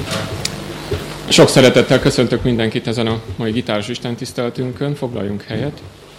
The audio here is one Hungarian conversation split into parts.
Sok szeretettel köszöntök mindenkit ezen a mai gitáros istentiszteletünkön. Foglaljunk helyet.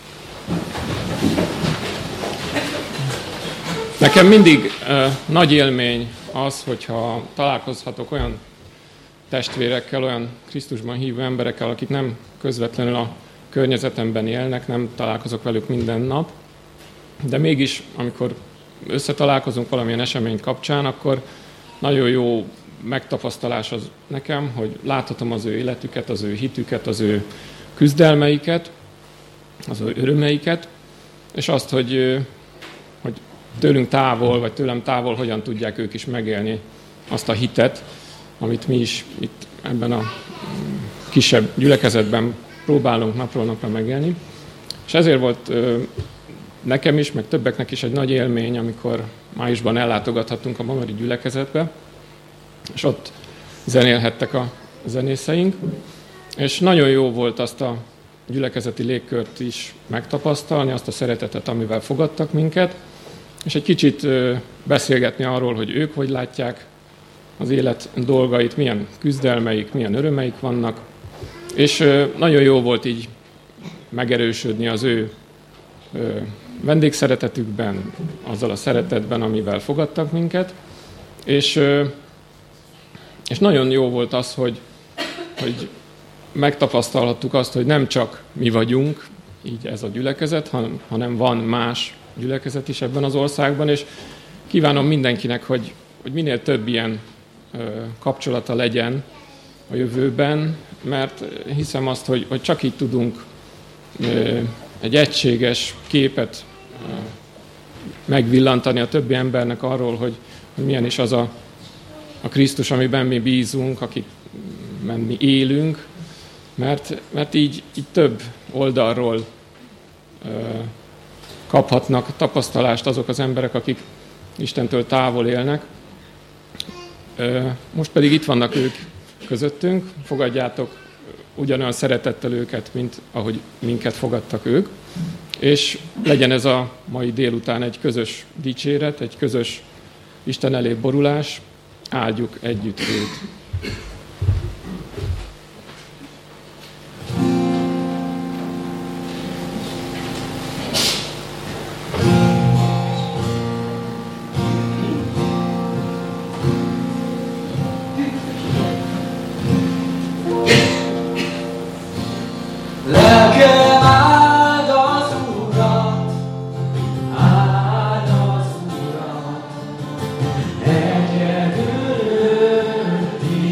Nekem mindig nagy élmény az, hogyha találkozhatok olyan testvérekkel, olyan Krisztusban hívő emberekkel, akik nem közvetlenül a környezetemben élnek, nem találkozok velük minden nap, de mégis, amikor összetalálkozunk valamilyen esemény kapcsán, akkor nagyon jó megtapasztalás az nekem, hogy láthatom az ő életüket, az ő hitüket, az ő küzdelmeiket, az ő örömeiket, és azt, hogy tőlünk távol, vagy tőlem távol hogyan tudják ők is megélni azt a hitet, amit mi is itt ebben a kisebb gyülekezetben próbálunk napról napra megélni. És ezért volt nekem is, meg többeknek is egy nagy élmény, amikor májusban ellátogathattunk a Mamari gyülekezetbe, és ott zenélhettek a zenészeink, és nagyon jó volt azt a gyülekezeti légkört is megtapasztalni, azt a szeretetet, amivel fogadtak minket, és egy kicsit beszélgetni arról, hogy ők hogy látják az élet dolgait, milyen küzdelmeik, milyen örömeik vannak, és nagyon jó volt így megerősödni az ő vendégszeretetükben, azzal a szeretetben, amivel fogadtak minket, és nagyon jó volt az, hogy megtapasztalhattuk azt, hogy nem csak mi vagyunk, így ez a gyülekezet, hanem van más gyülekezet is ebben az országban, és kívánom mindenkinek, hogy minél több ilyen kapcsolata legyen a jövőben, mert hiszem azt, hogy csak így tudunk egy egységes képet megvillantani a többi embernek arról, hogy milyen is az a Krisztus, amiben mi bízunk, akikben mi élünk, mert így több oldalról kaphatnak tapasztalást azok az emberek, akik Istentől távol élnek. Most pedig itt vannak ők közöttünk, fogadjátok ugyanolyan szeretettel őket, mint ahogy minket fogadtak ők, és legyen ez a mai délután egy közös dicséret, egy közös Isten elé borulás, áldjuk együtt őt. Egyedül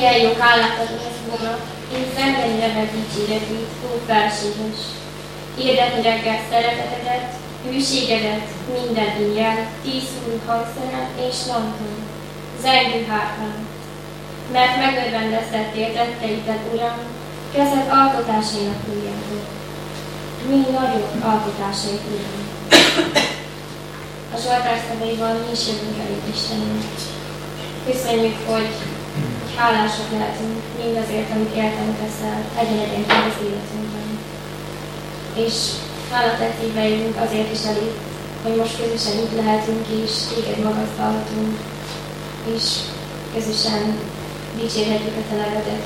milyen jó hálát adok ezt magnak, és zengeni neved dicséretét, ó felséges. Hirdetni reggel szeretetedet, hűségedet, minden éjjel, 10 új hangszeren és lanton, zengő hátán. Mert megörvendeztettél tetteidet, Uram, kezed alkotásainak ujjából. Mi nagyobb alkotásait, Uram. A Zsoltár szavaival mi is jövünk elég, Istenünk. Köszönjük, hogy hálások lehetünk mindazért, amit éltem teszel egyenegyenként az életünkben. És hálatettébe jövünk azért is elég, hogy most közösen itt lehetünk és téged magasztalhatunk, és közösen dicsérhetjük a te nevedet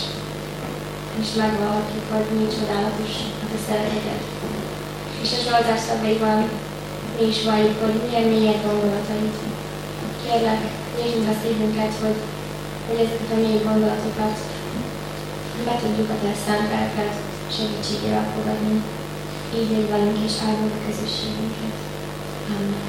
és megvallhatjuk, hogy mi csodálatos a te szereteted. És a Zsoltár szavaiban mi is valljuk, hogy milyen mélyek gondolataid. Kérlek, nyisd meg a szívünket, hogy ezeket a mély gondolatokat be tudjuk a te szent lelked segítségével fogadni. Így légy velünk és áldod a közösségünket. Amen.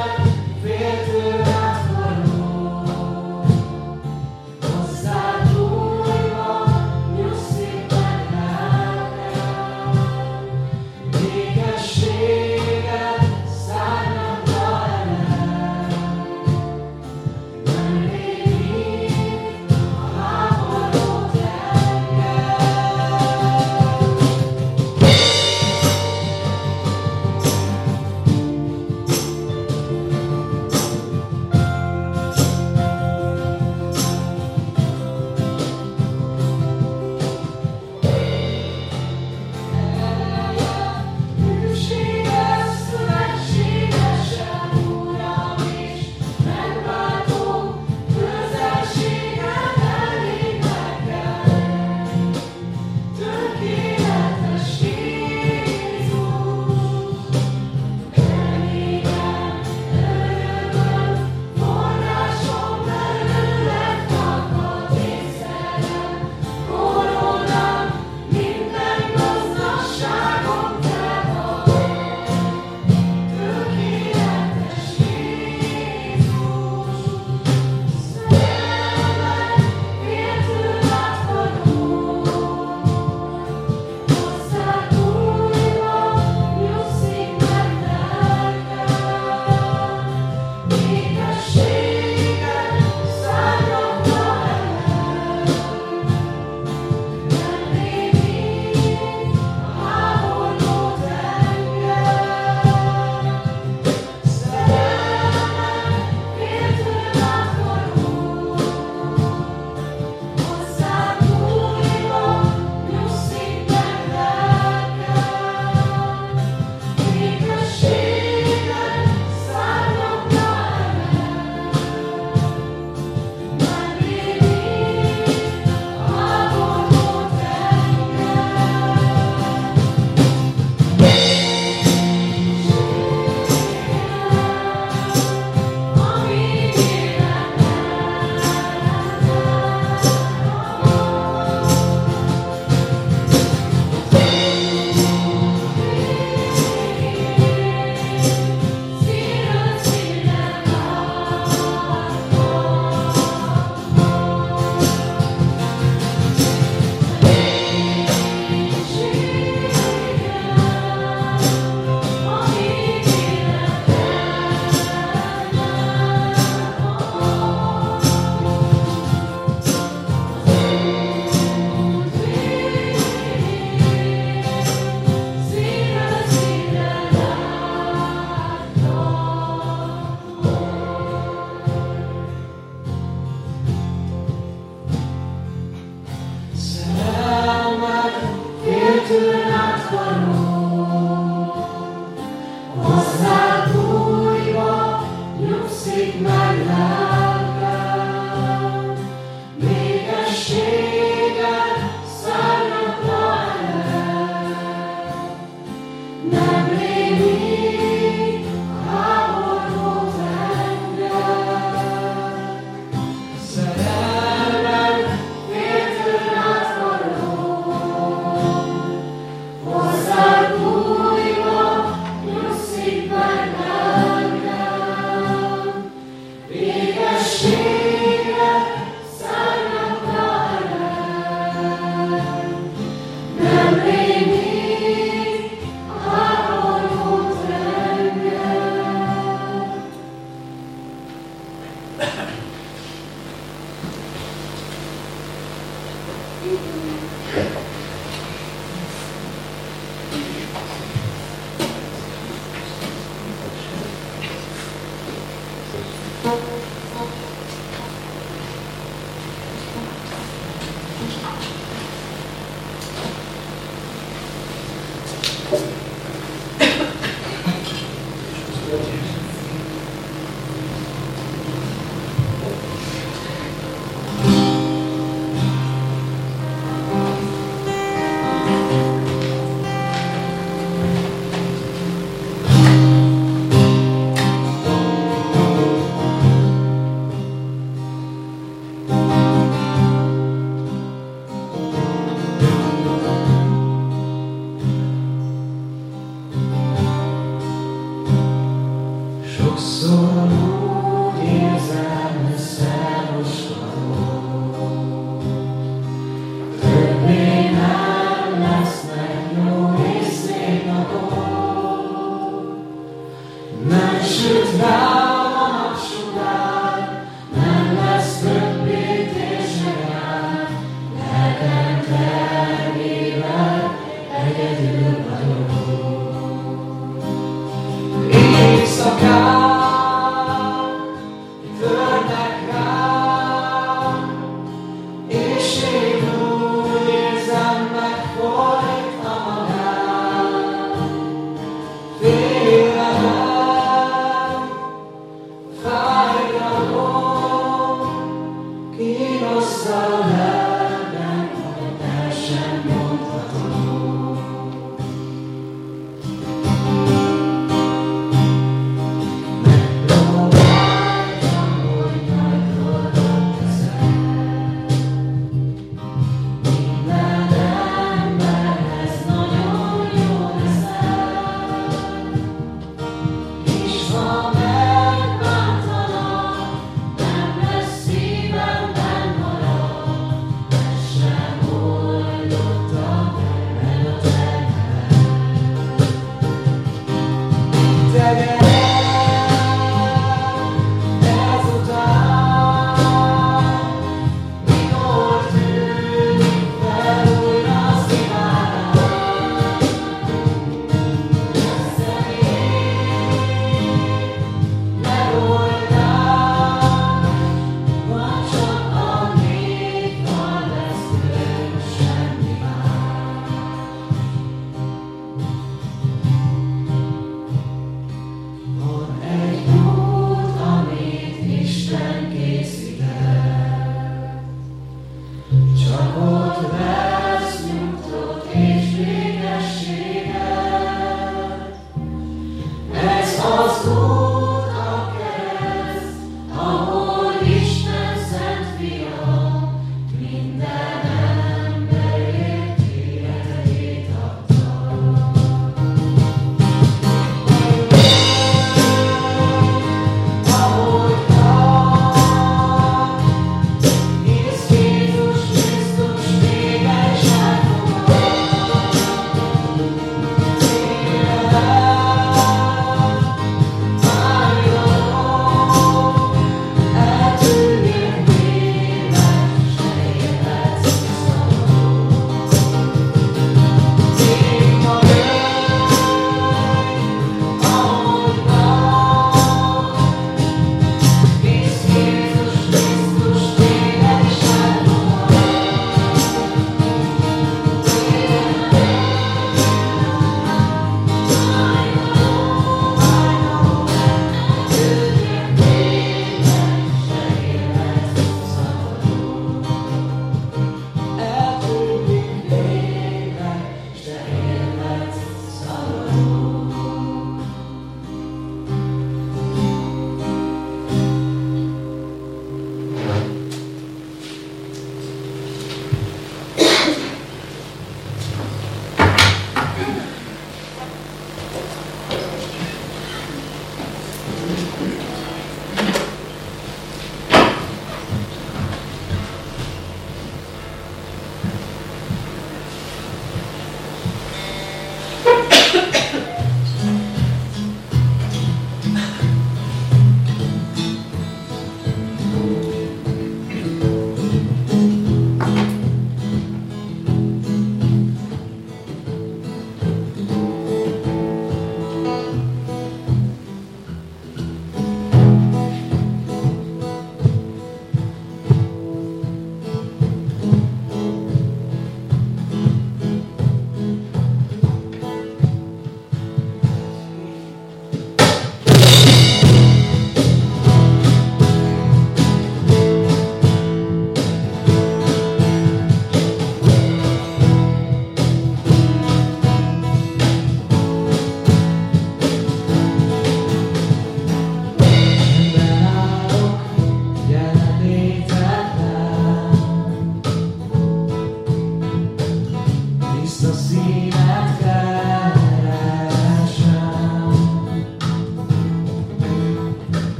Hozzá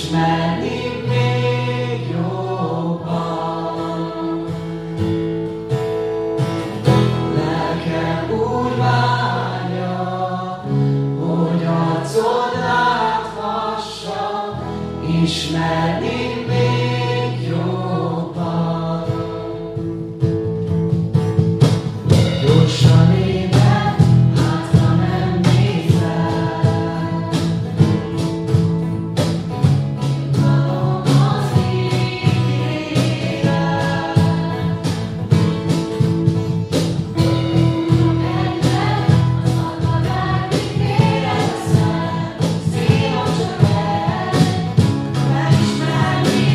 ismerni még jobban. Lelkem úgy várja, hogy arcod láthassa, ismerni még jobban. Gyorsan ébred, hátra nem nézel. Valom az ígéret. Egyben az akadály, mit érezzel, szívod csak el, megismerni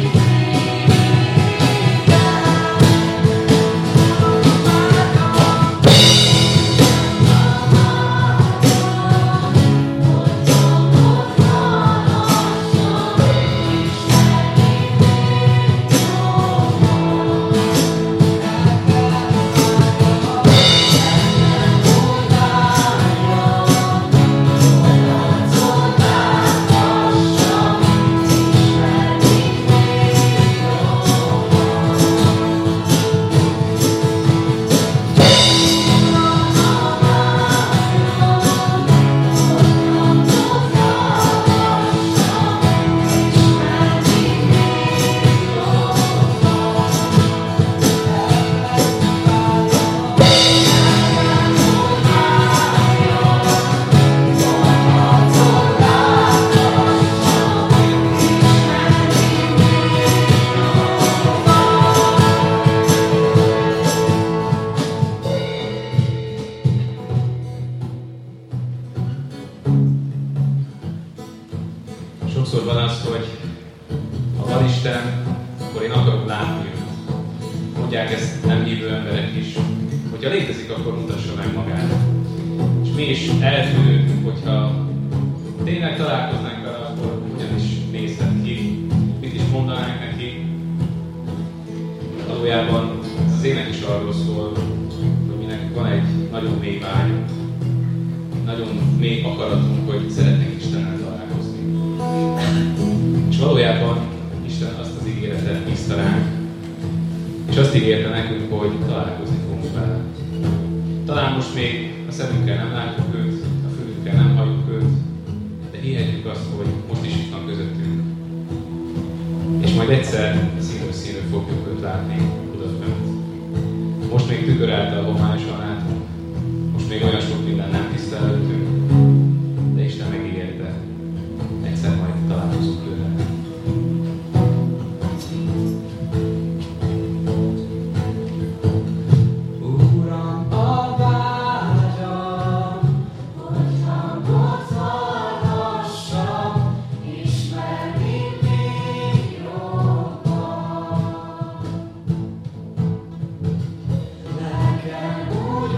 Sokszor van az, hogy ha van Isten, akkor én akarok látni őt. Mondják ezt nem hívő emberek is. Hogyha létezik, akkor mutassa meg magát. És mi is eltűnünk, hogyha tényleg találkoznánk vele, akkor hogyan is nézhet ki, mit is mondanánk neki. Valójában ez az ének is arról szól, hogy minek van egy nagyon mély vágyunk, nagyon mély akaratunk, hogy szeretnénk Istennel találkozni. És valójában Isten azt az ígéretet bízta ránk, és azt ígérte nekünk, hogy találkozni fogunk vele. Talán most még a szemünkkel nem látjuk őt, a fülünkkel nem halljuk őt, de hihetjük azt, hogy most is itt van közöttünk. És majd egyszer színről színről fogjuk őt látni odafönt. Most még tükör által homályosan látunk, most még olyan sok minden nem tiszta előttünk, de Isten megígérte, egyszer majd találkozunk vele. Uram, a vágyam, hogy hangot hallhassam, ismerni még jobban. Lelkem úgy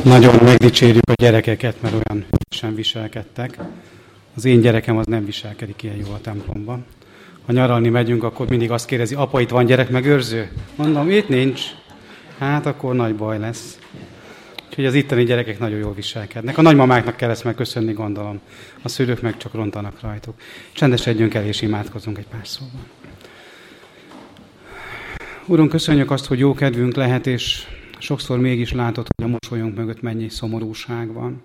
Nagyon megdicsérjük a gyerekeket, mert olyan sem viselkedtek. Az én gyerekem az nem viselkedik ilyen jól a templomban. Ha nyaralni megyünk, akkor mindig azt kérdezi, apa, itt van gyerekmegőrző? Mondom, itt nincs. Hát akkor nagy baj lesz. Úgyhogy az itteni gyerekek nagyon jól viselkednek. A nagymamáknak kell ezt megköszönni, gondolom. A szülők meg csak rontanak rajtuk. Csendesedjünk el és imádkozzunk egy pár szóban. Úrunk, köszönjük azt, hogy jó kedvünk lehet, és sokszor mégis látod, hogy a mosolyunk mögött mennyi szomorúság van.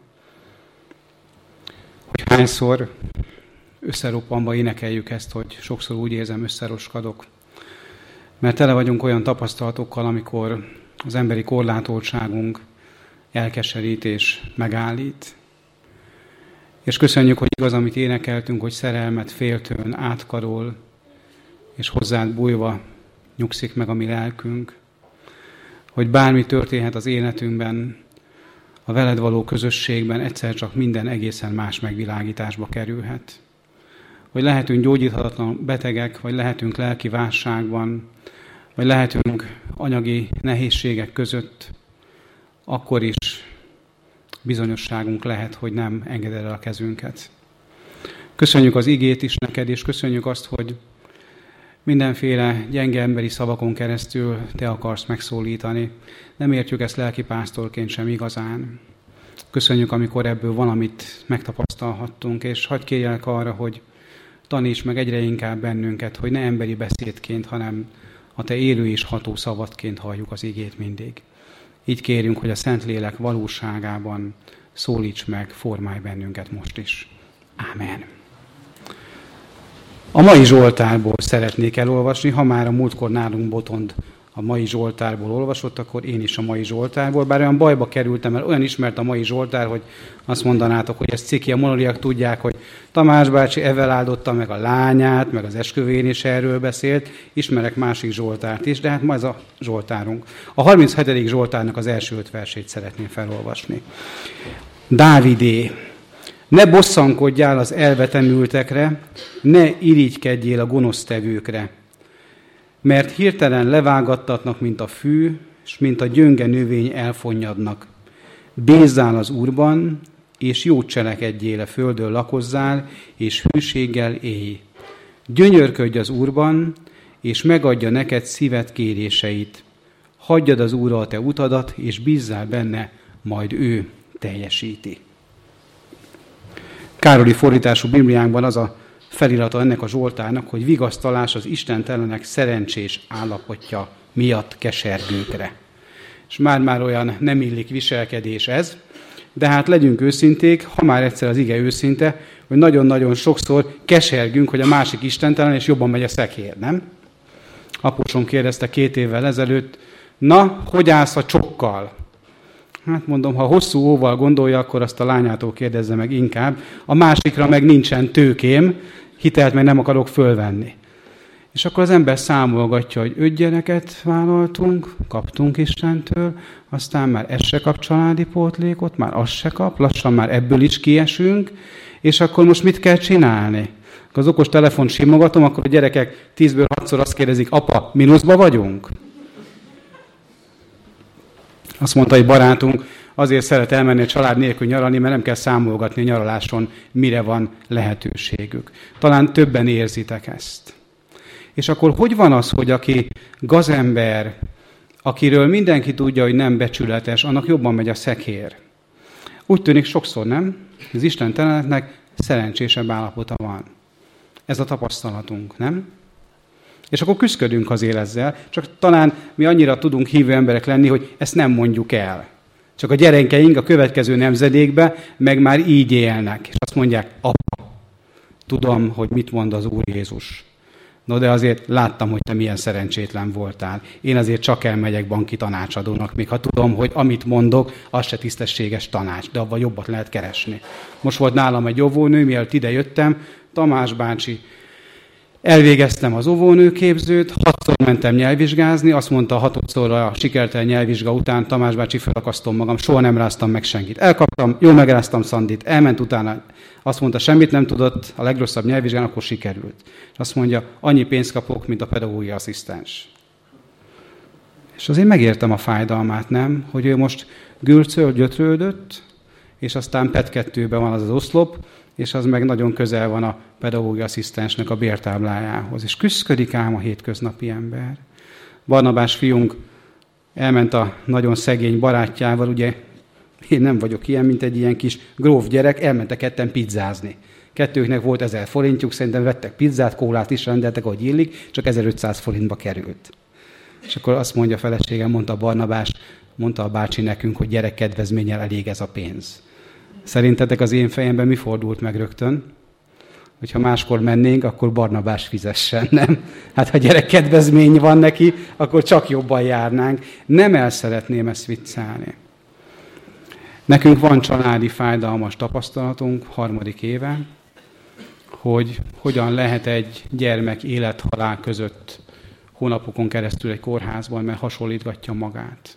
Hogy hányszor összeroppanva énekeljük ezt, hogy sokszor úgy érzem, összeroskadok. Mert tele vagyunk olyan tapasztalatokkal, amikor az emberi korlátoltságunk elkeserít és megállít. És köszönjük, hogy igaz, amit énekeltünk, hogy szerelmet féltőn átkarol, és hozzád bújva nyugszik meg a mi lelkünk. Hogy bármi történhet az életünkben, a veled való közösségben, egyszer csak minden egészen más megvilágításba kerülhet. Hogy lehetünk gyógyíthatatlan betegek, vagy lehetünk lelki válságban, vagy lehetünk anyagi nehézségek között, akkor is bizonyosságunk lehet, hogy nem engeded el a kezünket. Köszönjük az igét is neked, és köszönjük azt, hogy mindenféle gyenge emberi szavakon keresztül te akarsz megszólítani. Nem értjük ezt lelkipásztorként sem igazán. Köszönjük, amikor ebből valamit megtapasztalhattunk, és hadd kérjelek arra, hogy taníts meg egyre inkább bennünket, hogy ne emberi beszédként, hanem a te élő és ható szavadként halljuk az igét mindig. Így kérünk, hogy a Szentlélek valóságában szólíts meg, formálj bennünket most is. Ámen. A mai Zsoltárból szeretnék elolvasni, ha már a múltkor nálunk Botond a mai Zsoltárból olvasott, akkor én is a mai Zsoltárból, bár olyan bajba kerültem, mert olyan ismert a mai Zsoltár, hogy azt mondanátok, hogy ez ciki, a monoliak tudják, hogy Tamás bácsi evel áldotta meg a lányát, meg az esküvén is erről beszélt, ismerek másik Zsoltárt is, de hát ma ez a Zsoltárunk. A 37. Zsoltárnak az első 5 versét szeretném felolvasni. Dávidé. Ne bosszankodjál az elvetemültekre, ne irigykedjél a gonosztevőkre, mert hirtelen levágattatnak, mint a fű, és mint a gyönge növény elfonnyadnak. Bízzál az Úrban, és jót cselekedjél, a földön lakozzál, és hűséggel élj. Gyönyörködj az Úrban, és megadja neked szíved kéréseit. Hagyjad az Úrra a te utadat, és bízzál benne, majd ő teljesíti. Károli fordítású Bibliánkban az a felirata ennek a Zsoltárnak, hogy vigasztalás az istentelenek szerencsés állapotja miatt kesergőkre. És már olyan nem illik viselkedés ez, de hát legyünk őszinték, ha már egyszer az ige őszinte, hogy nagyon-nagyon sokszor kesergünk, hogy a másik istentelen, és jobban megy a szekér, nem? Apósom kérdezte 2 évvel ezelőtt, na, hogy állsz a csokkal? Hát mondom, ha hosszú óval gondolja, akkor azt a lányától kérdezze meg inkább. A másikra meg nincsen tőkém, hitelt meg nem akarok fölvenni. És akkor az ember számolgatja, hogy 5 gyereket vállaltunk, kaptunk Istentől, aztán már ez se kap családi pótlékot, már az se kap, lassan már ebből is kiesünk, és akkor most mit kell csinálni? Az okos telefon simogatom, akkor a gyerekek 10-ből 6-szor azt kérdezik, apa, mínuszba vagyunk? Azt mondta egy barátunk, azért szeret elmenni a család nélkül nyaralni, mert nem kell számolgatni a nyaraláson, mire van lehetőségük. Talán többen érzitek ezt. És akkor hogy van az, hogy aki gazember, akiről mindenki tudja, hogy nem becsületes, annak jobban megy a szekér? Úgy tűnik sokszor, nem? Az istenteleneknek szerencsésebb állapota van. Ez a tapasztalatunk, nem? És akkor küszködünk azért ezzel, csak talán mi annyira tudunk hívő emberek lenni, hogy ezt nem mondjuk el. Csak a gyerekeink a következő nemzedékben meg már így élnek. És azt mondják, apa, tudom, hogy mit mond az Úr Jézus. No, de azért láttam, hogy te milyen szerencsétlen voltál. Én azért csak elmegyek banki tanácsadónak, még ha tudom, hogy amit mondok, az se tisztességes tanács, de abban jobbat lehet keresni. Most volt nálam egy óvónő, mielőtt ide jöttem, Tamás bácsi, elvégeztem az óvónőképzőt, 6-szor mentem nyelvvizsgázni, azt mondta 6-szorra a sikertelen nyelvvizsga után, Tamás bácsi, felakasztom magam, soha nem ráztam meg senkit. Elkaptam, jól megráztam Szandit, elment utána, azt mondta, semmit nem tudott, a legrosszabb nyelvvizsgán, akkor sikerült. És azt mondja, annyi pénzt kapok, mint a pedagógiai asszisztens. És azért megértem a fájdalmát, nem? Hogy ő most gürcöl, gyötrődött, és aztán PET 2-ben van az oszlop, és az meg nagyon közel van a pedagógiai asszisztensnek a bértáblájához. És küszködik ám a hétköznapi ember. Barnabás fiunk elment a nagyon szegény barátjával, ugye én nem vagyok ilyen, mint egy ilyen kis gróf gyerek, elmentek ketten pizzázni. Kettőknek volt 1000 forintjuk, szerintem vettek pizzát, kólát is rendeltek, ahogy illik, csak 1500 forintba került. És akkor azt mondja a feleségem, mondta Barnabás, mondta a bácsi nekünk, hogy gyerek kedvezménnyel elég ez a pénz. Szerintetek az én fejemben mi fordult meg rögtön? Hogyha máskor mennénk, akkor Barnabás fizessen, nem? Hát ha gyerek kedvezmény van neki, akkor csak jobban járnánk. Nem el szeretném ezt viccelni. Nekünk van családi fájdalmas tapasztalatunk, 3. éve, hogy hogyan lehet egy gyermek élet-halál között hónapokon keresztül egy kórházban, mert hasonlítgatja magát.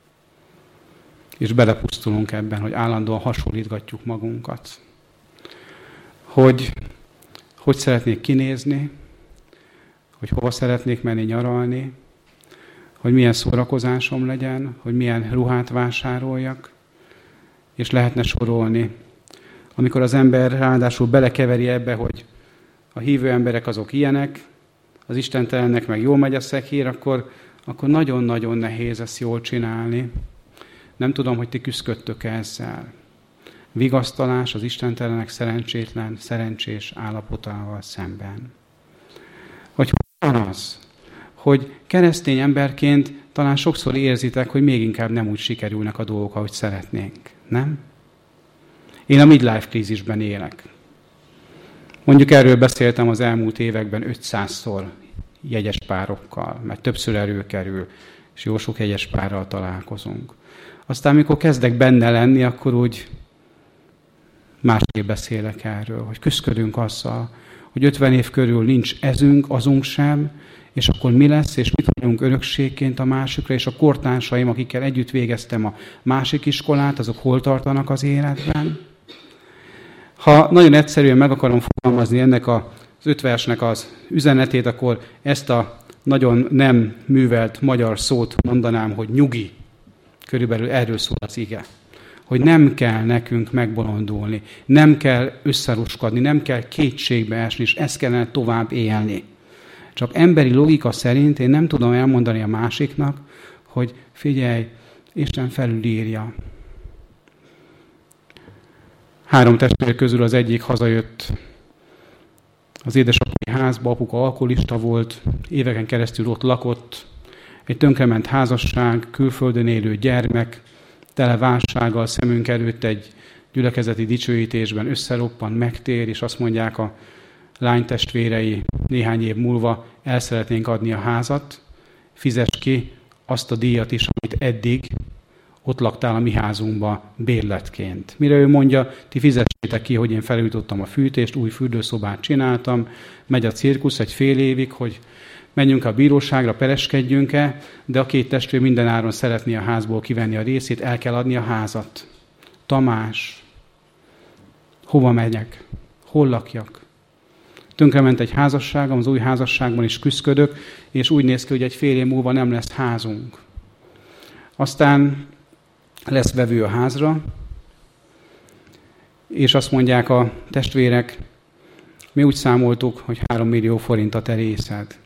És belepusztulunk ebben, hogy állandóan hasonlítgatjuk magunkat. Hogy szeretnék kinézni, hogy hova szeretnék menni nyaralni, hogy milyen szórakozásom legyen, hogy milyen ruhát vásároljak, és lehetne sorolni. Amikor az ember ráadásul belekeveri ebbe, hogy a hívő emberek azok ilyenek, az istentelennek meg jól megy a szekér, akkor nagyon-nagyon nehéz ezt jól csinálni. Nem tudom, hogy ti küszködtök ezzel. Vigasztalás az istentelenek szerencsétlen, szerencsés állapotával szemben. Vagy van az, hogy keresztény emberként talán sokszor érzitek, hogy még inkább nem úgy sikerülnek a dolgok, ahogy szeretnénk. Nem? Én a midlife krízisben élek. Mondjuk erről beszéltem az elmúlt években 500-szor jegyes párokkal, mert többször előkerül, és jó sok jegyes párral találkozunk. Aztán, amikor kezdek benne lenni, akkor úgy másképp beszélek erről, hogy küszködünk azzal, hogy 50 év körül nincs ezünk, azunk sem, és akkor mi lesz, és mit adjunk örökségként a másikra, és a kortársaim, akikkel együtt végeztem a másik iskolát, azok hol tartanak az életben. Ha nagyon egyszerűen meg akarom fogalmazni ennek az 5 versnek az üzenetét, akkor ezt a nagyon nem művelt magyar szót mondanám, hogy nyugi. Körülbelül erről szól az ige. Hogy nem kell nekünk megbolondulni, nem kell összeruskadni, nem kell kétségbe esni, és ezt kellene tovább élni. Csak emberi logika szerint én nem tudom elmondani a másiknak, hogy figyelj, Isten felülírja. 3 testvér közül az egyik hazajött az édesapai házba, apuka alkoholista volt, éveken keresztül ott lakott, egy tönkrement házasság, külföldön élő gyermek, tele válsággal szemünk előtt egy gyülekezeti dicsőítésben összeroppan, megtér, és azt mondják a lánytestvérei néhány év múlva, el szeretnénk adni a házat, fizess ki azt a díjat is, amit eddig ott laktál a mi házunkba bérletként. Mire ő mondja, ti fizessétek ki, hogy én felújítottam a fűtést, új fürdőszobát csináltam, megy a cirkusz egy fél évig, hogy menjünk a bíróságra, pereskedjünk-e, de a 2 testvér mindenáron szeretné a házból kivenni a részét, el kell adni a házat. Tamás, hova megyek? Hol lakjak? Tönkrement egy házasságom, az új házasságban is küszködök, és úgy néz ki, hogy egy fél év múlva nem lesz házunk. Aztán lesz vevő a házra, és azt mondják a testvérek, mi úgy számoltuk, hogy 3 millió forint a te részed.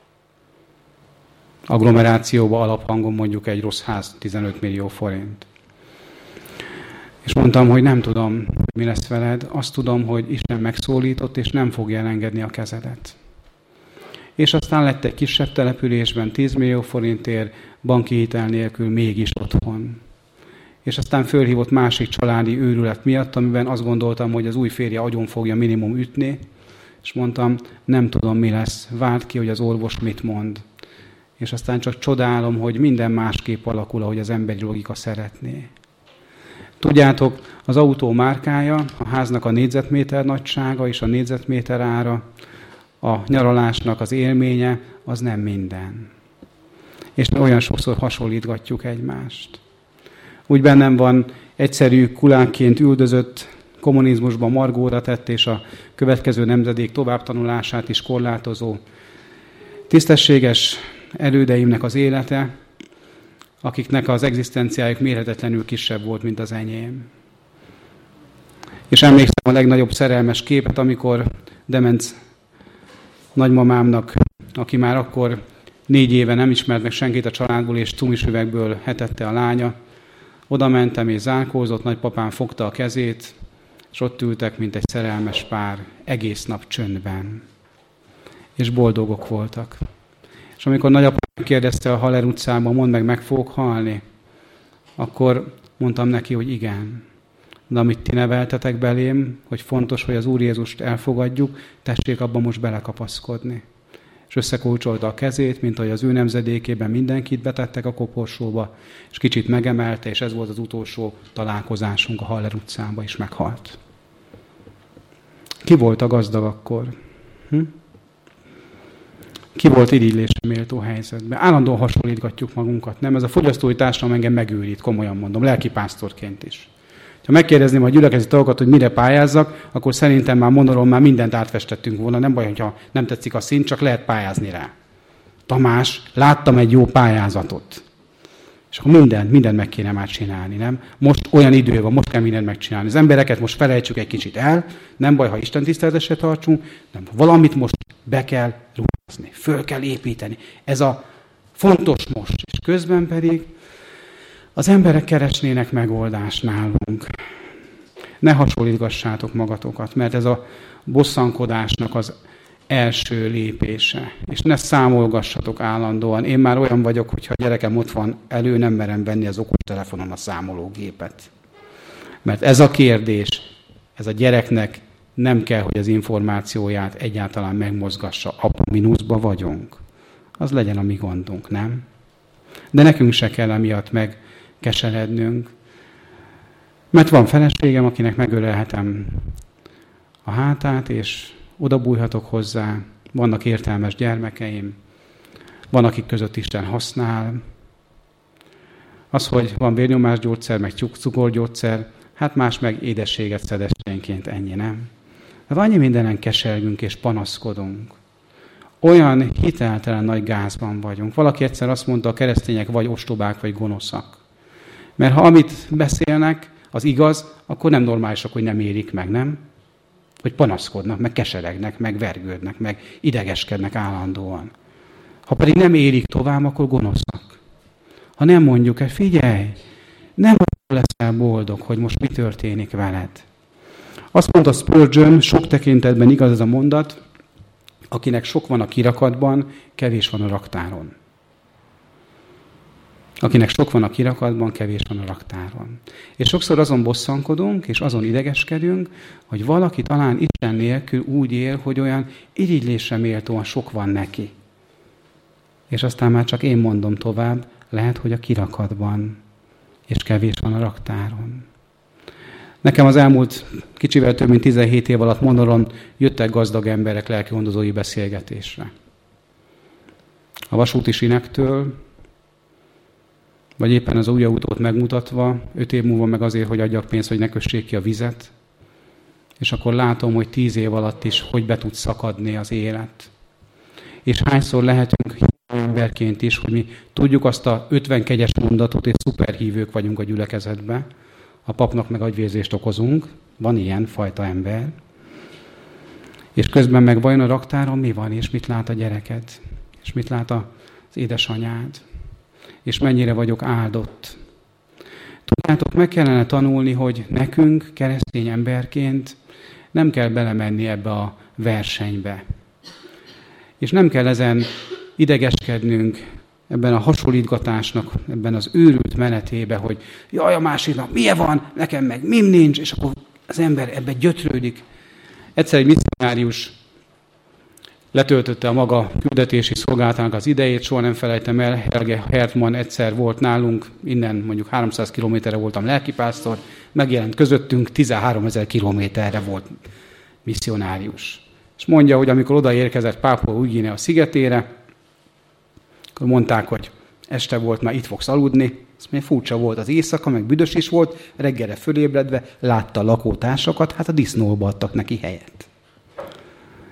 Agglomerációba alaphangon mondjuk egy rossz ház 15 millió forint. És mondtam, hogy nem tudom, hogy mi lesz veled, azt tudom, hogy Isten megszólított, és nem fogja elengedni a kezedet. És aztán lett egy kisebb településben 10 millió forintért, banki hitel nélkül mégis otthon. És aztán fölhívott másik családi őrület miatt, amiben azt gondoltam, hogy az új férje agyon fogja minimum ütni, és mondtam, nem tudom, mi lesz, várd ki, hogy az orvos mit mond. És aztán csak csodálom, hogy minden másképp alakul, ahogy az emberi logika szeretné. Tudjátok, az autó márkája, a háznak a négyzetméter nagysága és a négyzetméter ára, a nyaralásnak az élménye, az nem minden. És olyan sokszor hasonlítgatjuk egymást. Úgy bennem van, egyszerű kulánként üldözött, kommunizmusban margóra tett, és a következő nemzedék továbbtanulását is korlátozó tisztességes elődeimnek az élete, akiknek az egzisztenciájuk mérhetetlenül kisebb volt, mint az enyém. És emlékszem a legnagyobb szerelmes képet, amikor demenc nagymamámnak, aki már akkor 4 éve nem ismert meg senkit a családból, és cumisüvegből hetette a lánya, oda mentem és zárkózott, nagypapám fogta a kezét, és ott ültek, mint egy szerelmes pár, egész nap csöndben. És boldogok voltak. És amikor nagyapám kérdezte a Haller utcában, mondd meg fogok halni? Akkor mondtam neki, hogy igen. De amit ti neveltetek belém, hogy fontos, hogy az Úr Jézust elfogadjuk, tessék abban most belekapaszkodni. És összekulcsolta a kezét, mint ahogy az ő nemzedékében mindenkit betettek a koporsóba, és kicsit megemelte, és ez volt az utolsó találkozásunk a Haller utcában, és meghalt. Ki volt a gazdag akkor? Ki volt irigylésre méltó helyzetben? Állandóan hasonlítgatjuk magunkat, nem? Ez a fogyasztói társadalom engem megőrít, komolyan mondom, lelkipásztorként is. Ha megkérdezném a gyülekezeti tagokat, hogy mire pályázzak, akkor szerintem már monoron már mindent átfestettünk volna. Nem baj, hogyha nem tetszik a szín, csak lehet pályázni rá. Tamás, láttam egy jó pályázatot. És akkor mindent meg kéne már csinálni, nem? Most olyan idő van, most kell mindent megcsinálni. Az embereket most felejtsük egy kicsit el, nem baj, ha Isten tiszteletesre tartsunk, nem, valamit most be kell ruházni, föl kell építeni. Ez a fontos most, és közben pedig az emberek keresnének megoldást nálunk. Ne hasonlítgassátok magatokat, mert ez a bosszankodásnak az első lépése. És ne számolgassatok állandóan. Én már olyan vagyok, hogyha a gyerekem ott van elő, nem merem venni az okostelefonon a számológépet. Mert ez a kérdés, ez a gyereknek nem kell, hogy az információját egyáltalán megmozgassa. Apa, mínuszba vagyunk. Az legyen a mi gondunk, nem? De nekünk se kell emiatt megkeserednünk. Mert van feleségem, akinek megölelhetem a hátát, és oda bújhatok hozzá, vannak értelmes gyermekeim, van, akik között Isten használ. Az, hogy van vérnyomásgyógyszer, meg cukorgyógyszer, hát más meg édességet szed esténként, ennyi, nem? Hát annyi mindenen kesergünk és panaszkodunk. Olyan hiteltelen nagy gázban vagyunk. Valaki egyszer azt mondta, a keresztények vagy ostobák, vagy gonoszak. Mert ha amit beszélnek, az igaz, akkor nem normálisak, hogy nem érik meg, nem? Hogy panaszkodnak, meg keseregnek, meg vergődnek, meg idegeskednek állandóan. Ha pedig nem érik tovább, akkor gonoszak. Ha nem mondjuk el, figyelj, nem leszel boldog, hogy most mi történik veled. Azt mondta Spurgeon, sok tekintetben igaz ez a mondat, akinek sok van a kirakatban, kevés van a raktáron. Akinek sok van a kirakatban, kevés van a raktáron. És sokszor azon bosszankodunk, és azon idegeskedünk, hogy valaki talán Isten nélkül úgy él, hogy olyan irigylésre méltóan sok van neki. És aztán már csak én mondom tovább, lehet, hogy a kirakatban, és kevés van a raktáron. Nekem az elmúlt kicsivel több mint 17 év alatt Monoron jöttek gazdag emberek lelkigondozói beszélgetésre. A vasúti sinektől, vagy éppen az új autót megmutatva, 5 év múlva meg azért, hogy adjak pénzt, hogy ne kössék ki a vizet. És akkor látom, hogy 10 év alatt is, hogy be tud szakadni az élet. És hányszor lehetünk emberként is, hogy mi tudjuk azt a 50 kegyes mondatot, és szuperhívők vagyunk a gyülekezetben, a papnak meg agyvérzést okozunk, van ilyen fajta ember, és közben meg vajon a raktáron mi van, és mit lát a gyereked, és mit lát az édesanyád, és mennyire vagyok áldott. Tudjátok, meg kellene tanulni, hogy nekünk, keresztény emberként nem kell belemenni ebbe a versenybe. És nem kell ezen idegeskednünk, ebben a hasonlítgatásnak, ebben az őrült menetébe, hogy jaj, a másiknak milyen van, nekem meg mim nincs, és akkor az ember ebbe gyötrődik. Egyszer egy misszionárius letöltötte a maga küldetési szolgálatának az idejét, soha nem felejtem el, Helge Hertmann egyszer volt nálunk, innen mondjuk 300 kilométerre voltam lelkipásztor, megjelent közöttünk, 13 000 kilométerre volt misszionárius. És mondja, hogy amikor odaérkezett Pápua Új-Guinea szigetére, akkor mondták, hogy este volt, már itt fogsz aludni. Azt mondja, furcsa volt az éjszaka, meg büdös is volt, reggelre fölébredve látta a lakótársakat, hát a disznóba adtak neki helyet.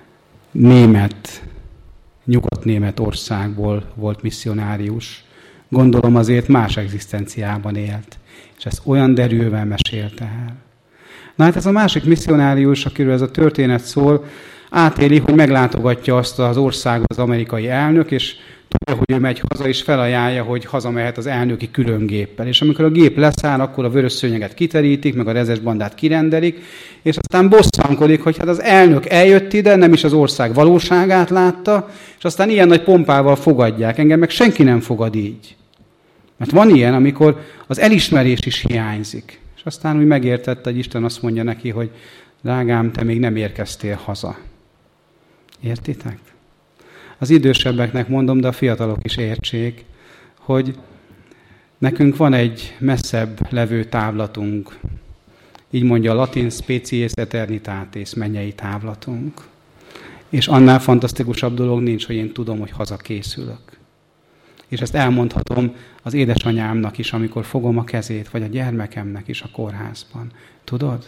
Nyugat-német országból volt misszionárius. gondolom azért más egzisztenciában élt. És ezt olyan derűvel mesélte el. Na hát ez a másik misszionárius, akiről ez a történet szól, átéli, hogy meglátogatja azt az országot az amerikai elnök, és tudja, hogy ő megy haza, és felajánlja, hogy hazamehet az elnöki különgéppel. És amikor a gép leszáll, akkor a vörös szőnyeget kiterítik, meg a rezes bandát kirendelik, és aztán bosszankodik, hogy hát az elnök eljött ide, nem is az ország valóságát látta, és aztán ilyen nagy pompával fogadják. Engem meg senki nem fogad így. Mert van ilyen, amikor az elismerés is hiányzik. És aztán úgy megértette, hogy Isten azt mondja neki, hogy drágám, te még nem érkeztél haza. Értitek? Az idősebbeknek mondom, de a fiatalok is értsék, hogy nekünk van egy messzebb levő távlatunk. Így mondja a latin species eternitatis, mennyei távlatunk. És annál fantasztikusabb dolog nincs, hogy én tudom, hogy hazakészülök. És ezt elmondhatom az édesanyámnak is, amikor fogom a kezét, vagy a gyermekemnek is a kórházban. Tudod?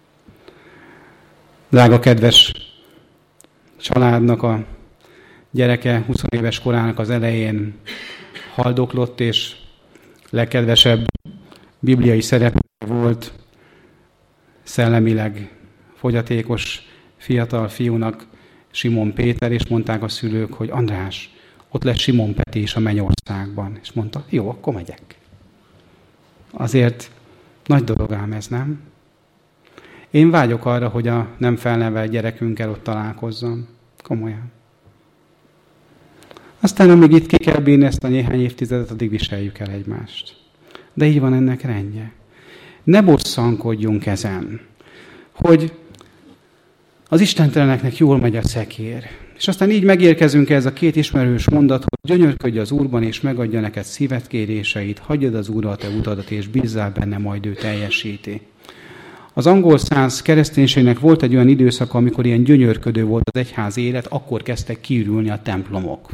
Drága kedves családnak a gyereke 20 éves korának az elején haldoklott, és legkedvesebb bibliai szereplő volt szellemileg fogyatékos fiatal fiúnak Simon Péter, és mondták a szülők, hogy András, ott lesz Simon Peti is a mennyországban. És mondta, jó, akkor megyek. Azért nagy dolog ám ez, nem? Én vágyok arra, hogy a nem felnevelt gyerekünkkel ott találkozzam. Komolyan. Aztán, amíg itt ki kell bírni ezt a néhány évtizedet, addig viseljük el egymást. De így van ennek rendje. Ne bosszankodjunk ezen, hogy az istenteleneknek jól megy a szekér. És aztán így megérkezünk ez a két ismerős mondat, hogy gyönyörködj az Úrban, és megadja neked szíved kéréseit, hagyjad az Úrra a te utadat, és bízzál benne, majd ő teljesíti. Az angol száz kereszténységnek volt egy olyan időszaka, amikor ilyen gyönyörködő volt az egyház élet, akkor kezdtek kiürülni a templomok.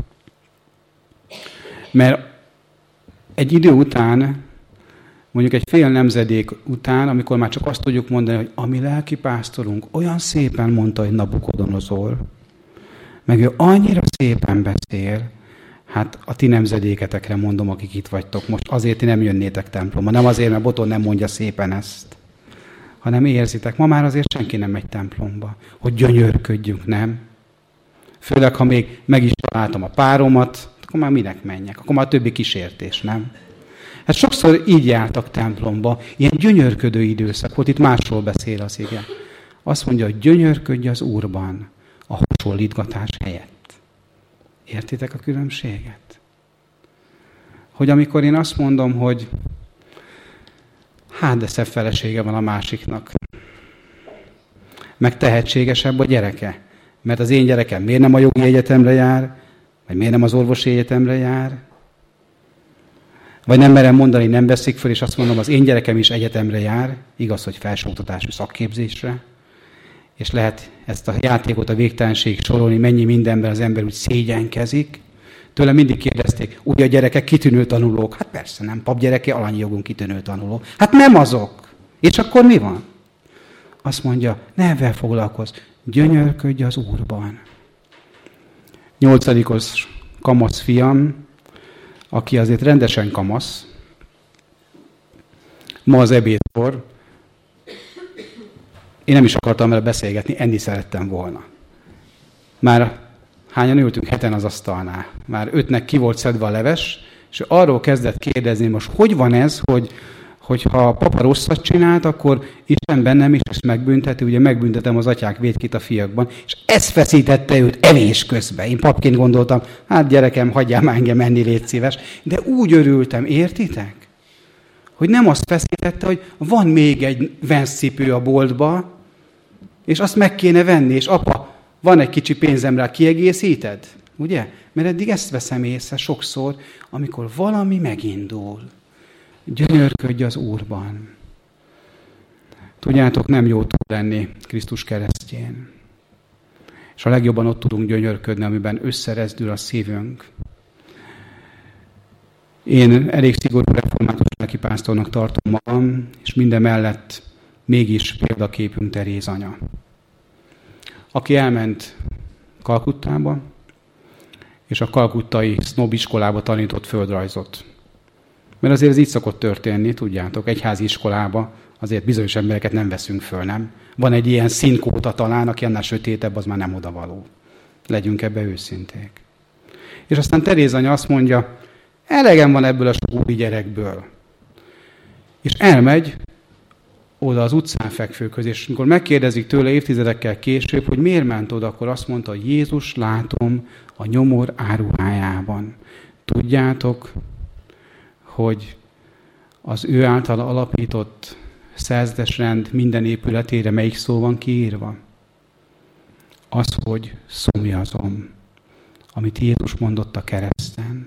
Mert egy idő után, mondjuk egy fél nemzedék után, amikor már csak azt tudjuk mondani, hogy a mi lelkipásztorunk olyan szépen mondta, hogy Nabukodonozor, meg ő annyira szépen beszél, hát a ti nemzedéketekre mondom, akik itt vagytok most, azért ti nem jönnétek templomba. Nem azért, mert Boton nem mondja szépen ezt, hanem érzitek. Ma már azért senki nem megy templomba, hogy gyönyörködjünk, nem? Főleg, ha még meg is találtam a páromat, akkor már minek menjek? Akkor már többi kísértés, nem? Hát sokszor így jártak templomba, ilyen gyönyörködő időszak volt, itt másról beszél az ige. Azt mondja, hogy gyönyörködj az Úrban a hasonlítgatás helyett. Értitek a különbséget? Hogy amikor én azt mondom, hogy hát de szebb felesége van a másiknak, meg tehetségesebb a gyereke, mert az én gyerekem miért nem a jogi egyetemre jár, vagy miért nem az orvosi egyetemre jár, vagy nem merem mondani, nem veszik föl, és azt mondom, az én gyerekem is egyetemre jár, igaz, hogy felsőoktatású szakképzésre, és lehet ezt a játékot a végtelenség sorolni, mennyi mindenben az ember úgy szégyenkezik. Tőlem mindig kérdezték, ugye a gyerekek kitűnő tanulók? Hát persze nem, papgyereke alanyi jogon kitűnő tanuló. Hát nem azok. És akkor mi van? Azt mondja, ne ebben foglalkozz, gyönyörködj az Úrban. 8. kamasz fiam, aki azért rendesen kamasz, ma az ebédkor, én nem is akartam vele beszélgetni, enni szerettem volna. Már hányan ültünk, 7 az asztalnál. Már 5-nek ki volt szedve a leves, és arról kezdett kérdezni, most hogy van ez, hogy ha a papa rosszat csinált, akkor Isten bennem is ezt megbünteti, ugye megbüntetem az atyák vétkét a fiakban, és ez feszítette őt evés közben. Én papként gondoltam, hát gyerekem, hagyjál már engem enni, légy szíves. De úgy örültem, értitek? Hogy nem azt feszítette, hogy van még egy venszcipő a boltba, és azt meg kéne venni, és apa, van egy kicsi pénzem rá, kiegészíted? Ugye? Mert eddig ezt veszem észre sokszor, amikor valami megindul. Gyönyörködj az Úrban. Tudjátok, nem jó tud lenni Krisztus keresztjén. És a legjobban ott tudunk gyönyörködni, amiben összerezdül a szívünk. Én elég szigorú református lelkipásztornak tartom magam, és minden mellett mégis példaképünk Teréz anya, aki elment Kalkuttába, és a kalkuttai sznob iskolába tanított földrajzot. Mert azért ez így szokott történni, tudjátok, egyházi iskolába azért bizonyos embereket nem veszünk föl, nem? Van egy ilyen színkóta talán, aki annál sötétebb, az már nem odavaló. Legyünk ebbe őszinték. És aztán Teréz anya azt mondja, elegem van ebből a sok úri gyerekből. És elmegy oda az utcán fekvőkhöz, és amikor megkérdezik tőle évtizedekkel később, hogy miért ment oda, akkor azt mondta, hogy Jézus látom a nyomor áruhájában. Tudjátok, hogy az ő által alapított szerzetes rend minden épületére melyik szó van kiírva? Az, hogy szomjazom, amit Jézus mondott a kereszten.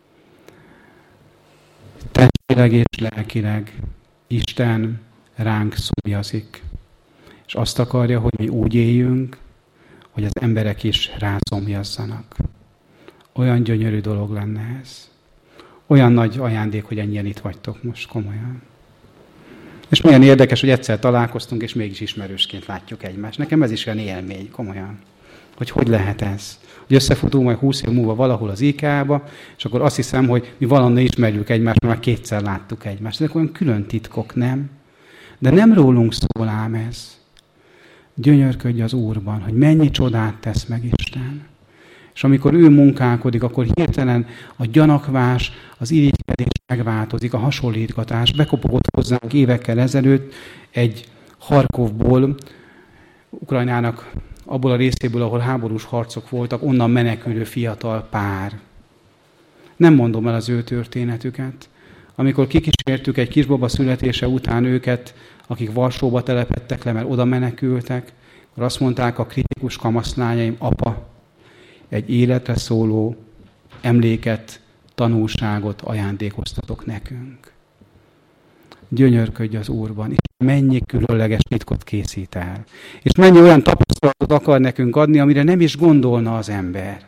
Testileg és lelkileg Isten ránk szomjazik, és azt akarja, hogy mi úgy éljünk, hogy az emberek is rászomjazzanak. Olyan gyönyörű dolog lenne ez. Olyan nagy ajándék, hogy ennyien itt vagytok most, komolyan. És milyen érdekes, hogy egyszer találkoztunk, és mégis ismerősként látjuk egymást. Nekem ez is olyan élmény, komolyan. Hogy lehet ez? Hogy összefutunk majd 20 év múlva valahol az IK-ba, és akkor azt hiszem, hogy mi valahonnan ismerjük egymást, mert már kétszer láttuk egymást. Ezek olyan külön titkok, nem? De nem rólunk szól ám ez. Gyönyörködj az Úrban, hogy mennyi csodát tesz meg Isten. És amikor ő munkálkodik, akkor hirtelen a gyanakvás, az irigykedés megváltozik, a hasonlítgatás. Bekopogott hozzánk évekkel ezelőtt egy Harkovból, Ukrajnának abból a részéből, ahol háborús harcok voltak, onnan menekülő fiatal pár. Nem mondom el az ő történetüket. Amikor kikísértük egy kisbaba születése után őket, akik Varsóba telepedtek le, mert oda menekültek, akkor azt mondták a kritikus kamaszlányaim, apa, egy életre szóló emléket, tanulságot ajándékoztatok nekünk. Gyönyörködj az Úrban, és mennyi különleges titkot készít el. És mennyi olyan tapasztalatot akar nekünk adni, amire nem is gondolna az ember.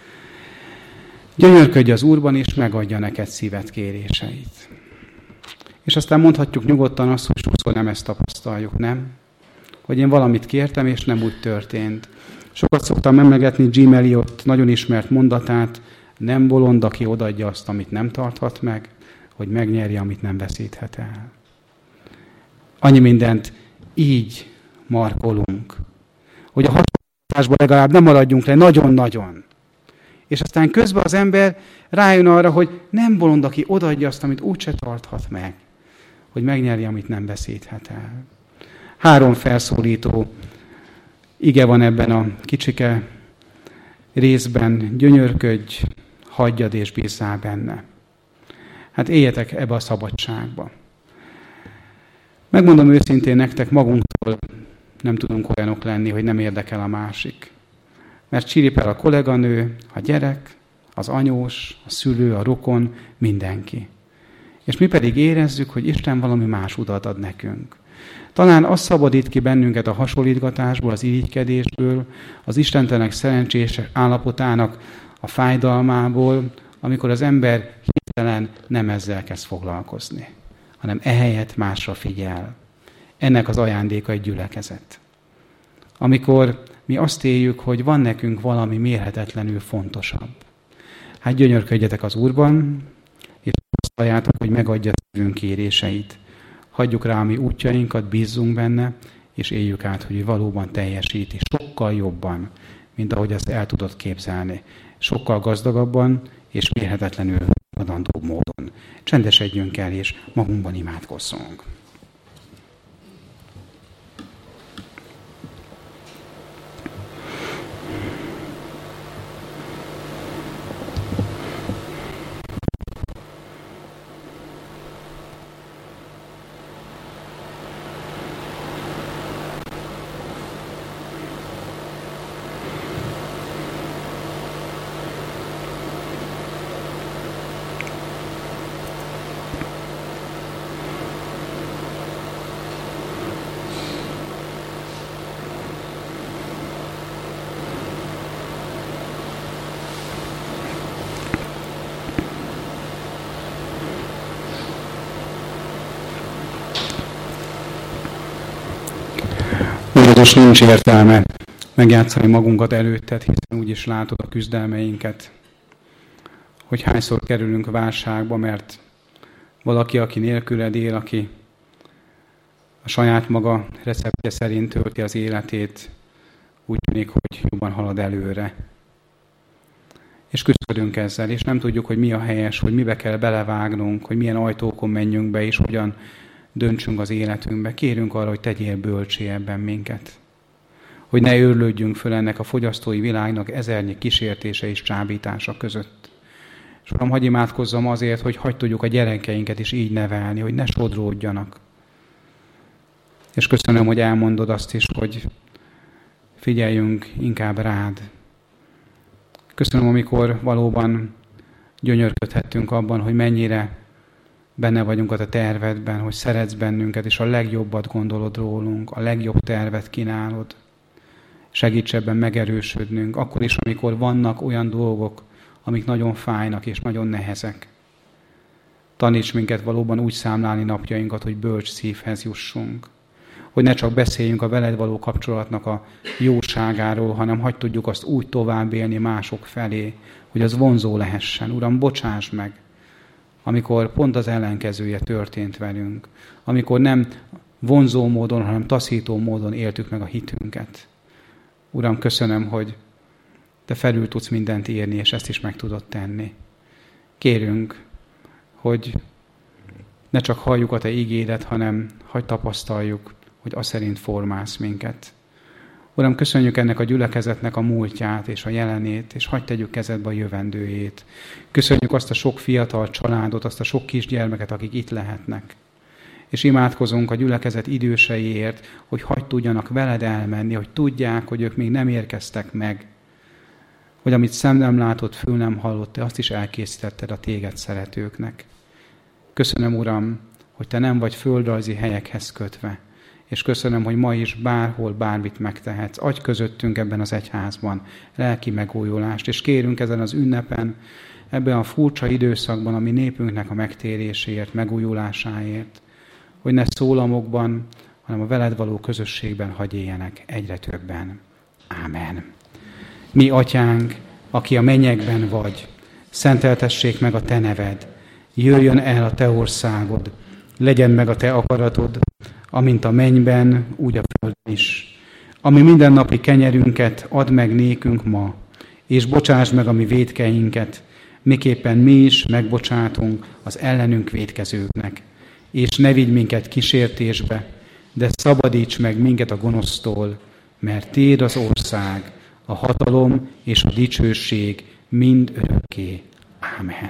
Gyönyörködj az Úrban, és megadja neked szíved kéréseit. És aztán mondhatjuk nyugodtan azt, hogy sokszor nem ezt tapasztaljuk, nem? Hogy én valamit kértem, és nem úgy történt. Sokat szoktam emlegetni Jim Elliot nagyon ismert mondatát, nem bolond, aki odaadja azt, amit nem tarthat meg, hogy megnyerje, amit nem veszíthet el. Annyi mindent így markolunk, hogy a hasonlításban legalább nem maradjunk le nagyon-nagyon. És aztán közben az ember rájön arra, hogy nem bolond, aki odaadja azt, amit úgyse tarthat meg, hogy megnyerje, amit nem veszíthet el. 3 felszólító ige van ebben a kicsike részben, gyönyörködj, hagyjad és bízzál benne. Hát éljetek ebbe a szabadságba. Megmondom őszintén nektek, magunktól nem tudunk olyanok lenni, hogy nem érdekel a másik. Mert csiripel a kolléganő, a gyerek, az anyós, a szülő, a rokon, mindenki. És mi pedig érezzük, hogy Isten valami más utat ad nekünk. Talán az szabadít ki bennünket a hasonlítgatásból, az irigykedésből, az istentelenek szerencsés állapotának a fájdalmából, amikor az ember hirtelen nem ezzel kezd foglalkozni, hanem ehelyett másra figyel. Ennek az ajándéka egy gyülekezet. Amikor mi azt éljük, hogy van nekünk valami mérhetetlenül fontosabb. Hát gyönyörködjetek az Úrban, és tapasztaljátok, hogy megadja szívünk kéréseit. Hagyjuk rá a mi útjainkat, bízzunk benne, és éljük át, hogy valóban teljesíti sokkal jobban, mint ahogy azt el tudod képzelni. Sokkal gazdagabban és mérhetetlenül adandóbb módon. Csendesedjünk el, és magunkban imádkozzunk. És nincs értelme megjátszani magunkat előtted, hiszen úgyis látod a küzdelmeinket, hogy hányszor kerülünk válságba, mert valaki, aki nélküled él, aki a saját maga receptje szerint tölti az életét, úgy tűnik, hogy jobban halad előre. És küzdködünk ezzel, és nem tudjuk, hogy mi a helyes, hogy mibe kell belevágnunk, hogy milyen ajtókon menjünk be, és hogyan döntsünk az életünkbe. Kérünk arra, hogy tegyél bölcsé ebben minket. Hogy ne őrlődjünk föl ennek a fogyasztói világnak ezernyi kísértése és csábítása között. És Uram, hadd imádkozzam azért, hogy hadd tudjuk a gyerekeinket is így nevelni, hogy ne sodródjanak. És köszönöm, hogy elmondod azt is, hogy figyeljünk inkább rád. Köszönöm, amikor valóban gyönyörködhettünk abban, hogy mennyire benne vagyunk a te tervedben, hogy szeretsz bennünket, és a legjobbat gondolod rólunk, a legjobb tervet kínálod. Segíts ebben megerősödnünk, akkor is, amikor vannak olyan dolgok, amik nagyon fájnak és nagyon nehezek. Taníts minket valóban úgy számlálni napjainkat, hogy bölcs szívhez jussunk. Hogy ne csak beszéljünk a veled való kapcsolatnak a jóságáról, hanem hadd tudjuk azt úgy tovább élni mások felé, hogy az vonzó lehessen. Uram, bocsáss meg, amikor pont az ellenkezője történt velünk. Amikor nem vonzó módon, hanem taszító módon éltük meg a hitünket. Uram, köszönöm, hogy te felül tudsz mindent írni, és ezt is meg tudod tenni. Kérünk, hogy ne csak halljuk a te ígédet, hanem hadd tapasztaljuk, hogy az szerint formálsz minket. Uram, köszönjük ennek a gyülekezetnek a múltját és a jelenét, és hadd tegyük kezedbe a jövendőjét. Köszönjük azt a sok fiatal családot, azt a sok kisgyermeket, akik itt lehetnek. És imádkozunk a gyülekezet időseiért, hogy hadd tudjanak veled elmenni, hogy tudják, hogy ők még nem érkeztek meg, hogy amit szem nem látott, fül nem hallott, te azt is elkészítetted a téged szeretőknek. Köszönöm, Uram, hogy te nem vagy földrajzi helyekhez kötve, és köszönöm, hogy ma is bárhol bármit megtehetsz. Adj közöttünk ebben az egyházban lelki megújulást, és kérünk ezen az ünnepen, ebben a furcsa időszakban, ami népünknek a megtéréséért, megújulásáért, hogy ne szólamokban, hanem a veled való közösségben hadd éljenek egyre többen. Ámen. Mi, Atyánk, aki a mennyekben vagy, szenteltessék meg a te neved, jöjjön el a te országod, legyen meg a te akaratod, amint a mennyben, úgy a földön is. Ami mindennapi kenyerünket add meg nékünk ma, és bocsásd meg a mi vétkeinket, miképpen mi is megbocsátunk az ellenünk vétkezőknek. És ne vigy minket kísértésbe, de szabadíts meg minket a gonosztól, mert tiéd az ország, a hatalom és a dicsőség mind örökké. Ámen.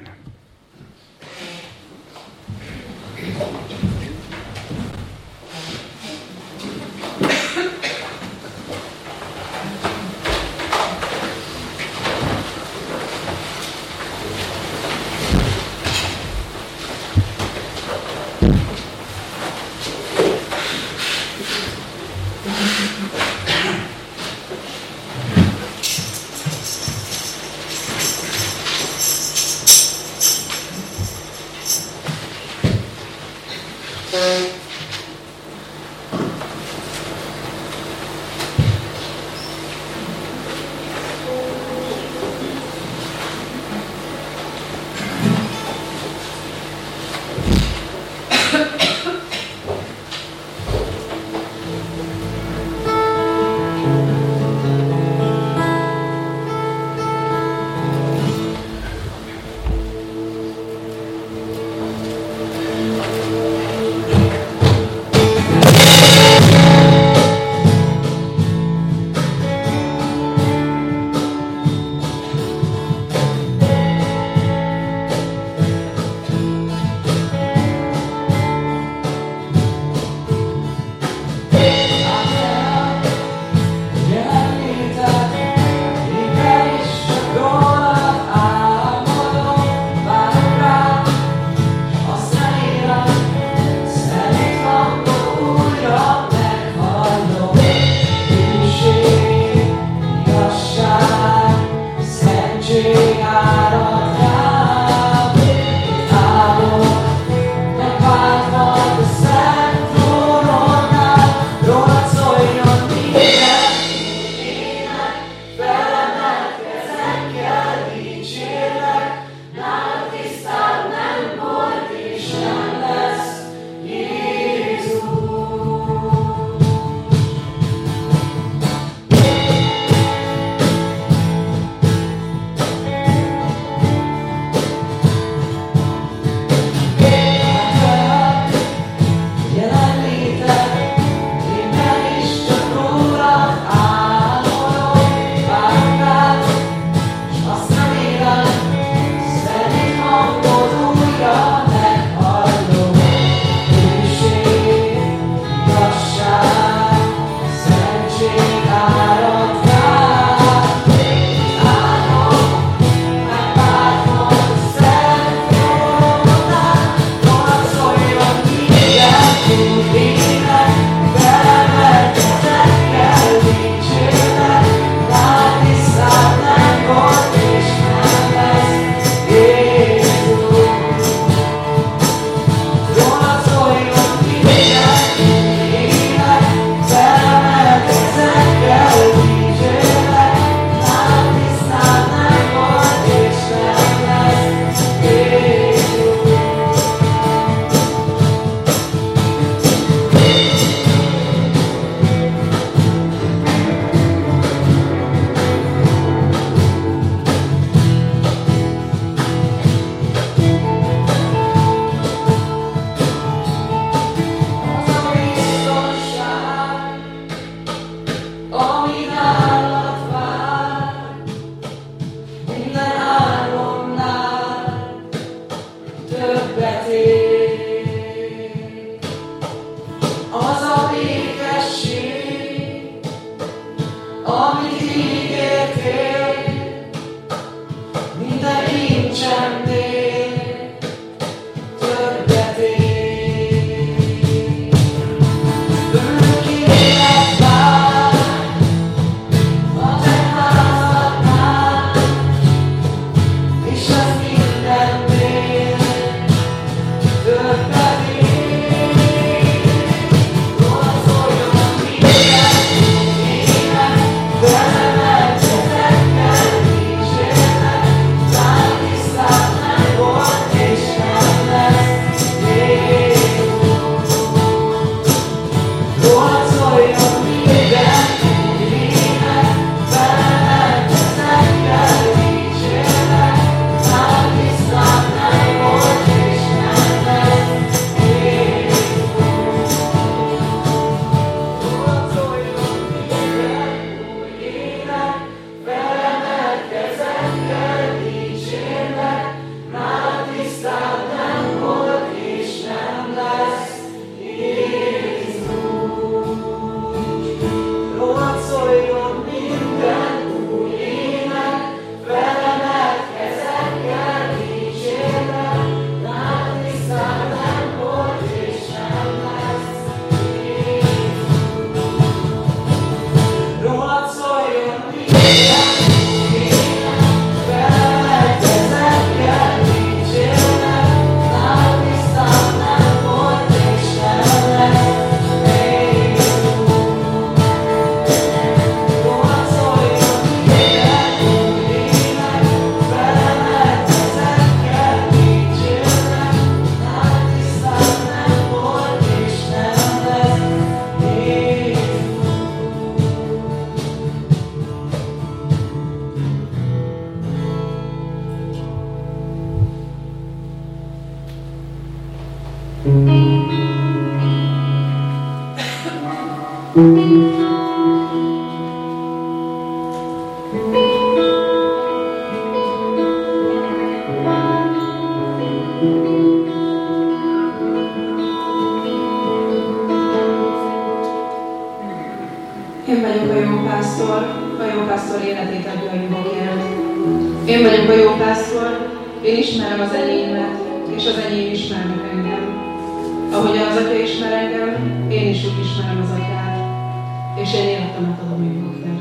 Én vagyok a jó pásztor életét adja a juhokért. Én vagyok a jó pásztor, én ismerem az enyémet, és az enyém ismernek engem. Ahogy az Atya ismer engem, én is úgy ismerem az Atyát, és én életemet adom a juhokért.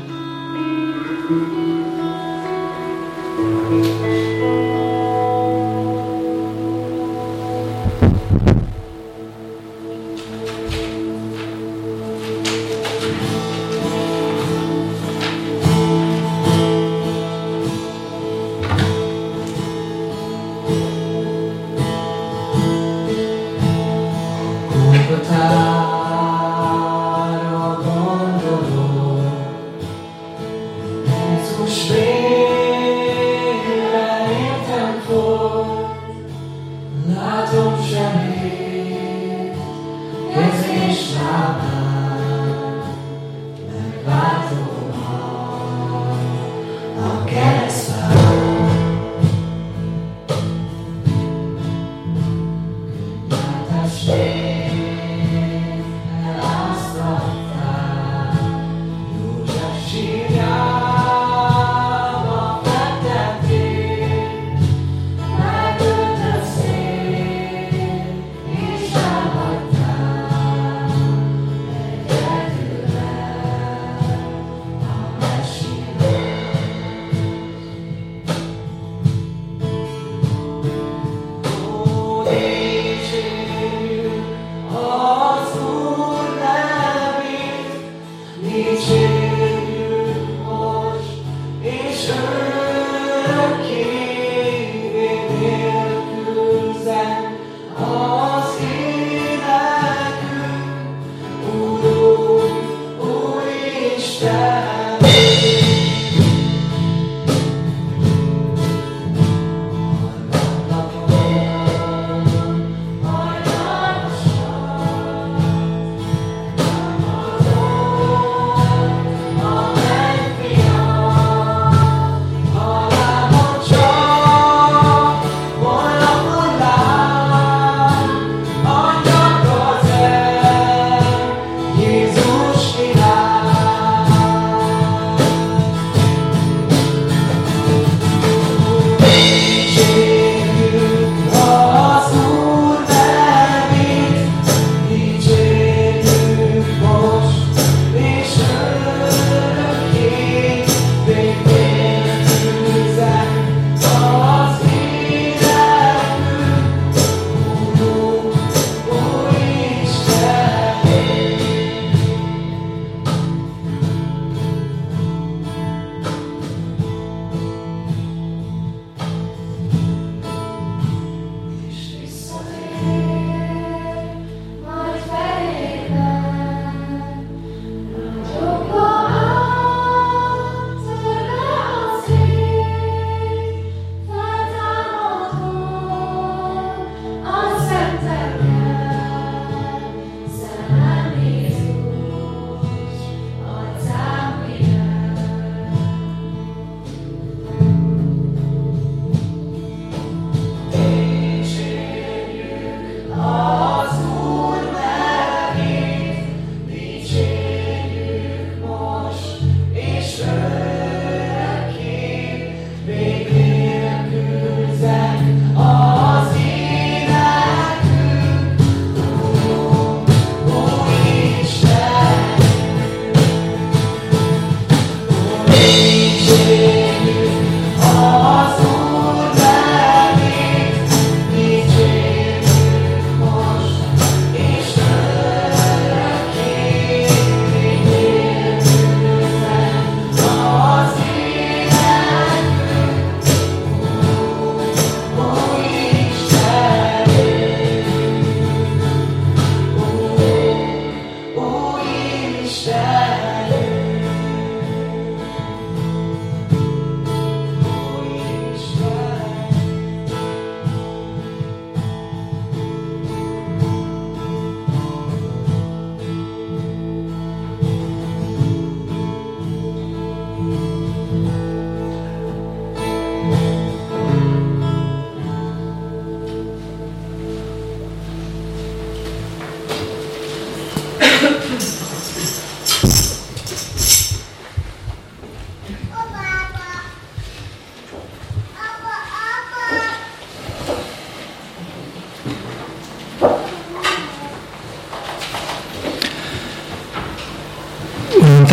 József sírját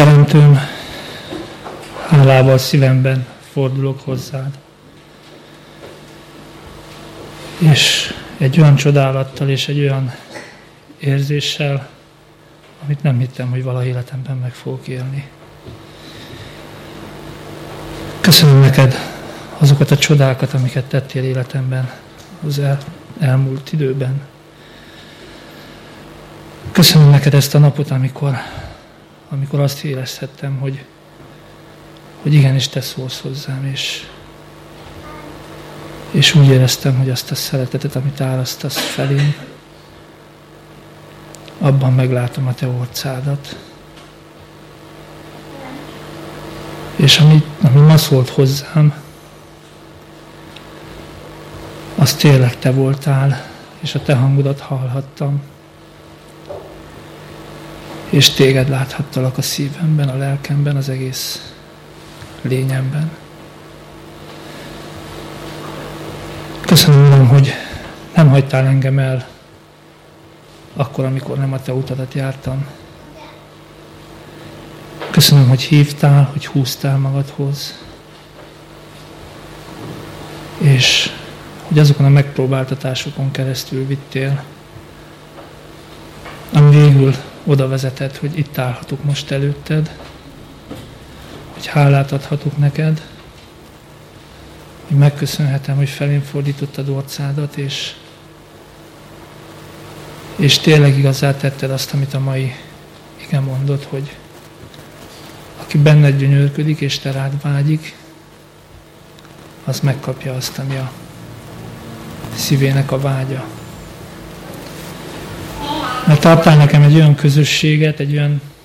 Teremtőm, hálával szívemben fordulok hozzád. És egy olyan csodálattal és egy olyan érzéssel, amit nem hittem, hogy valaha életemben meg fogok élni. Köszönöm neked azokat a csodákat, amiket tettél életemben az elmúlt időben. Köszönöm neked ezt a napot, amikor azt érezhettem, hogy igenis te szólsz hozzám, és úgy éreztem, hogy azt a szeretetet, amit árasztasz felém, abban meglátom a te orcádat. És ami ma szólt hozzám, az tényleg te voltál, és a te hangodat hallhattam. És téged láthattalak a szívemben, a lelkemben, az egész lényemben. Köszönöm, Uram, hogy nem hagytál engem el akkor, amikor nem a te utadat jártam. Köszönöm, hogy hívtál, hogy húztál magadhoz, és hogy azokon a megpróbáltatásokon keresztül vittél, ami végül oda vezetett, hogy itt állhatok most előtted, hogy hálát adhatok neked, hogy megköszönhetem, hogy felém fordítottad orcádat, és tényleg igazá tetted azt, amit a mai ige mondott, hogy aki benned gyönyörködik, és te rád vágyik, az megkapja azt, ami a szívének a vágya. Mert adtál nekem egy olyan közösséget, egy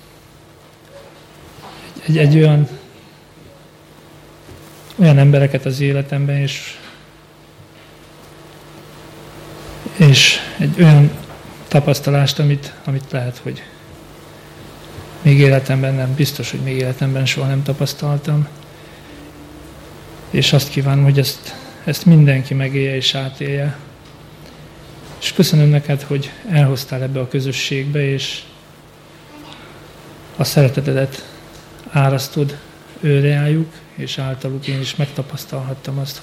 olyan embereket az életemben, és egy olyan tapasztalást, amit lehet, hogy még életemben nem, biztos, hogy még életemben soha nem tapasztaltam. És azt kívánom, hogy ezt mindenki megélje és átélje. És köszönöm neked, hogy elhoztál ebbe a közösségbe, és a szeretetedet árasztod őreájuk, és általuk én is megtapasztalhattam azt,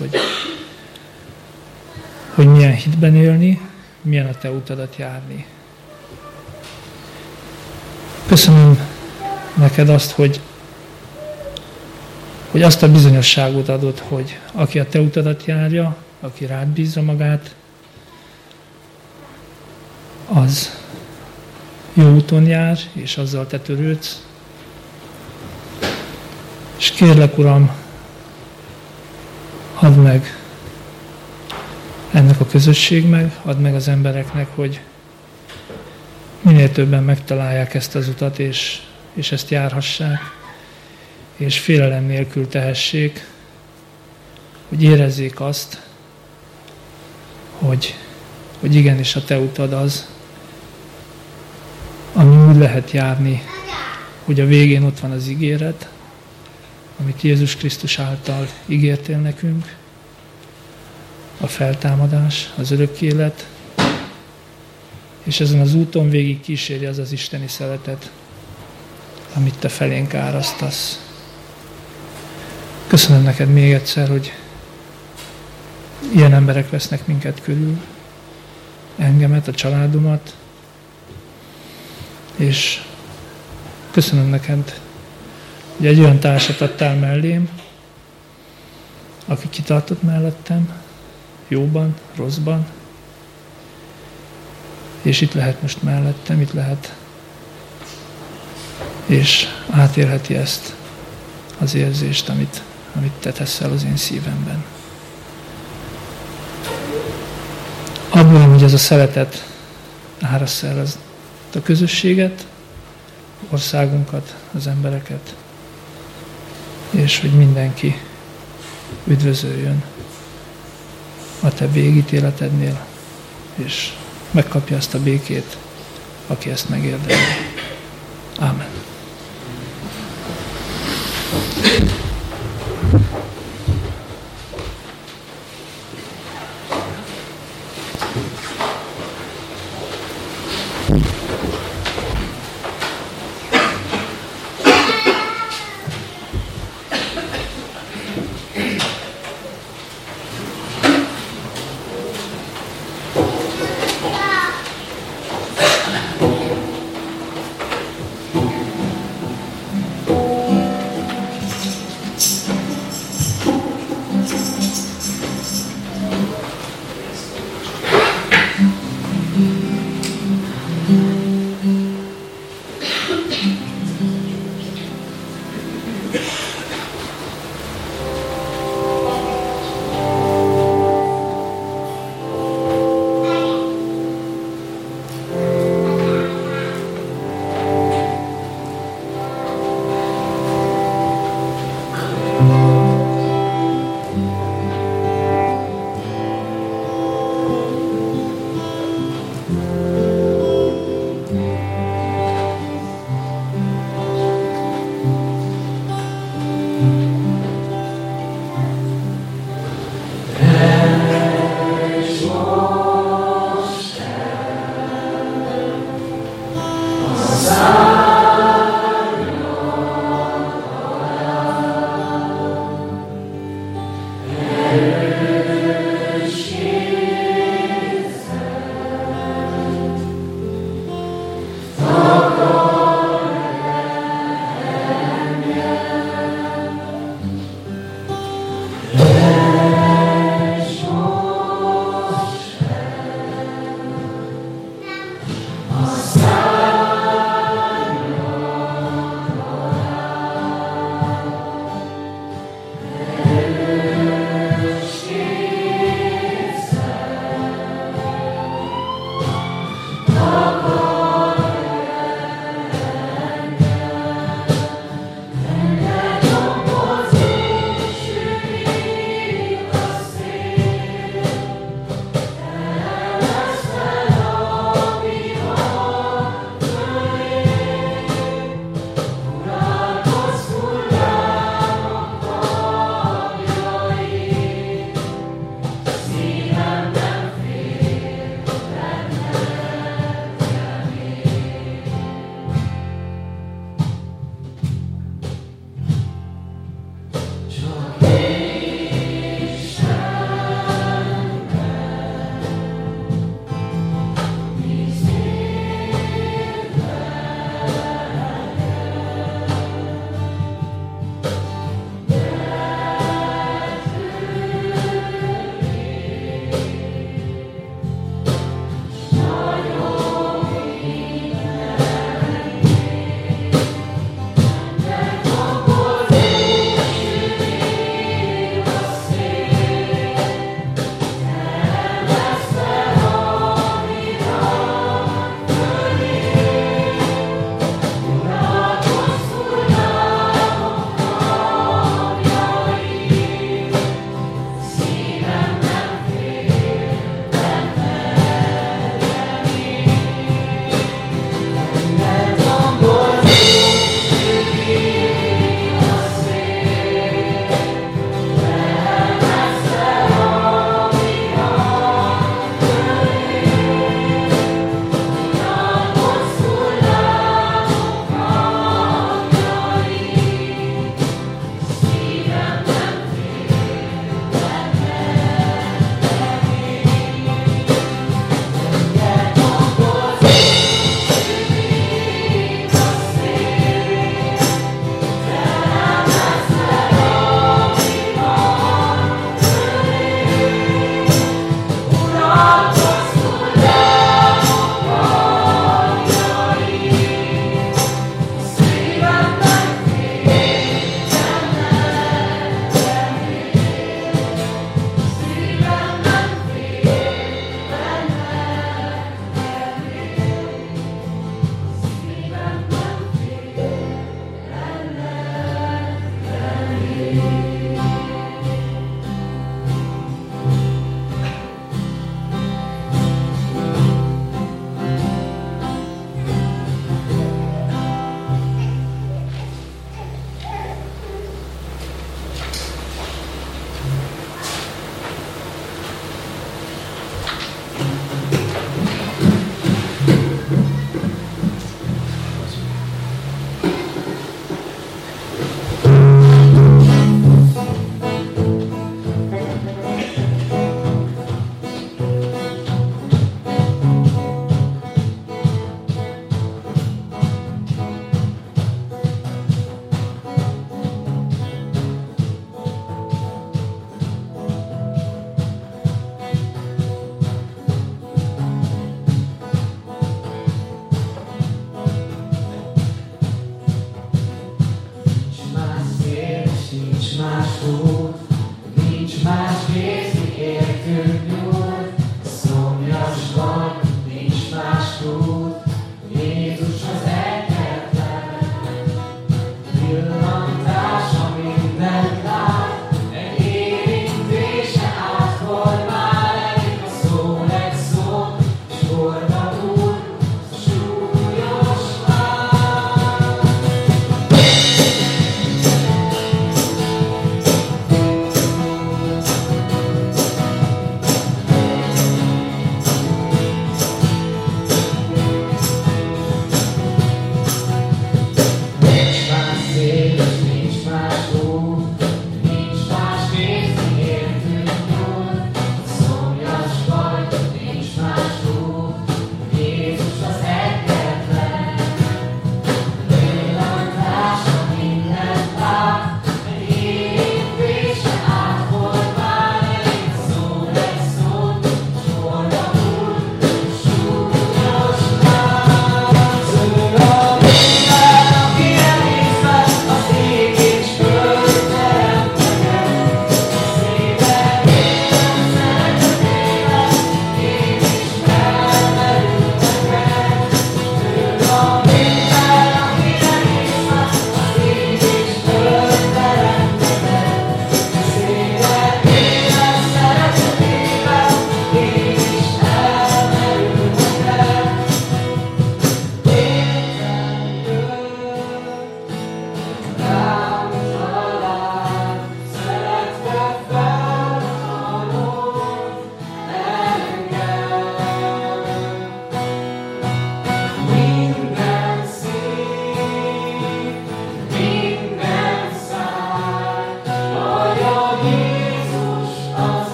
hogy milyen hitben élni, milyen a te utadat járni. Köszönöm neked azt, hogy azt a bizonyosságot adod, hogy aki a te utadat járja, aki rád bízza magát, az jó úton jár, és azzal te törődsz. És kérlek, Uram, add meg ennek a közösségnek, add meg az embereknek, hogy minél többen megtalálják ezt az utat, és ezt járhassák, és félelem nélkül tehessék, hogy érezzék azt, hogy igenis a te utad az, ami úgy lehet járni, hogy a végén ott van az ígéret, amit Jézus Krisztus által ígértél nekünk, a feltámadás, az örök élet, és ezen az úton végig kíséri az az isteni szeretet, amit te felénk árasztasz. Köszönöm neked még egyszer, hogy ilyen emberek vesznek minket körül, engemet, a családomat, és köszönöm neked, hogy egy olyan társat adtál mellém, aki kitartott mellettem, jóban, rosszban, és itt lehet most mellettem, itt lehet, és átélheti ezt az érzést, amit te teszel az én szívemben. Abban, hogy ez a szeretet árassza el a közösséget, országunkat, az embereket, és hogy mindenki üdvözöljön a te végítéletednél, és megkapja azt a békét, aki ezt megérdemli. Ámen.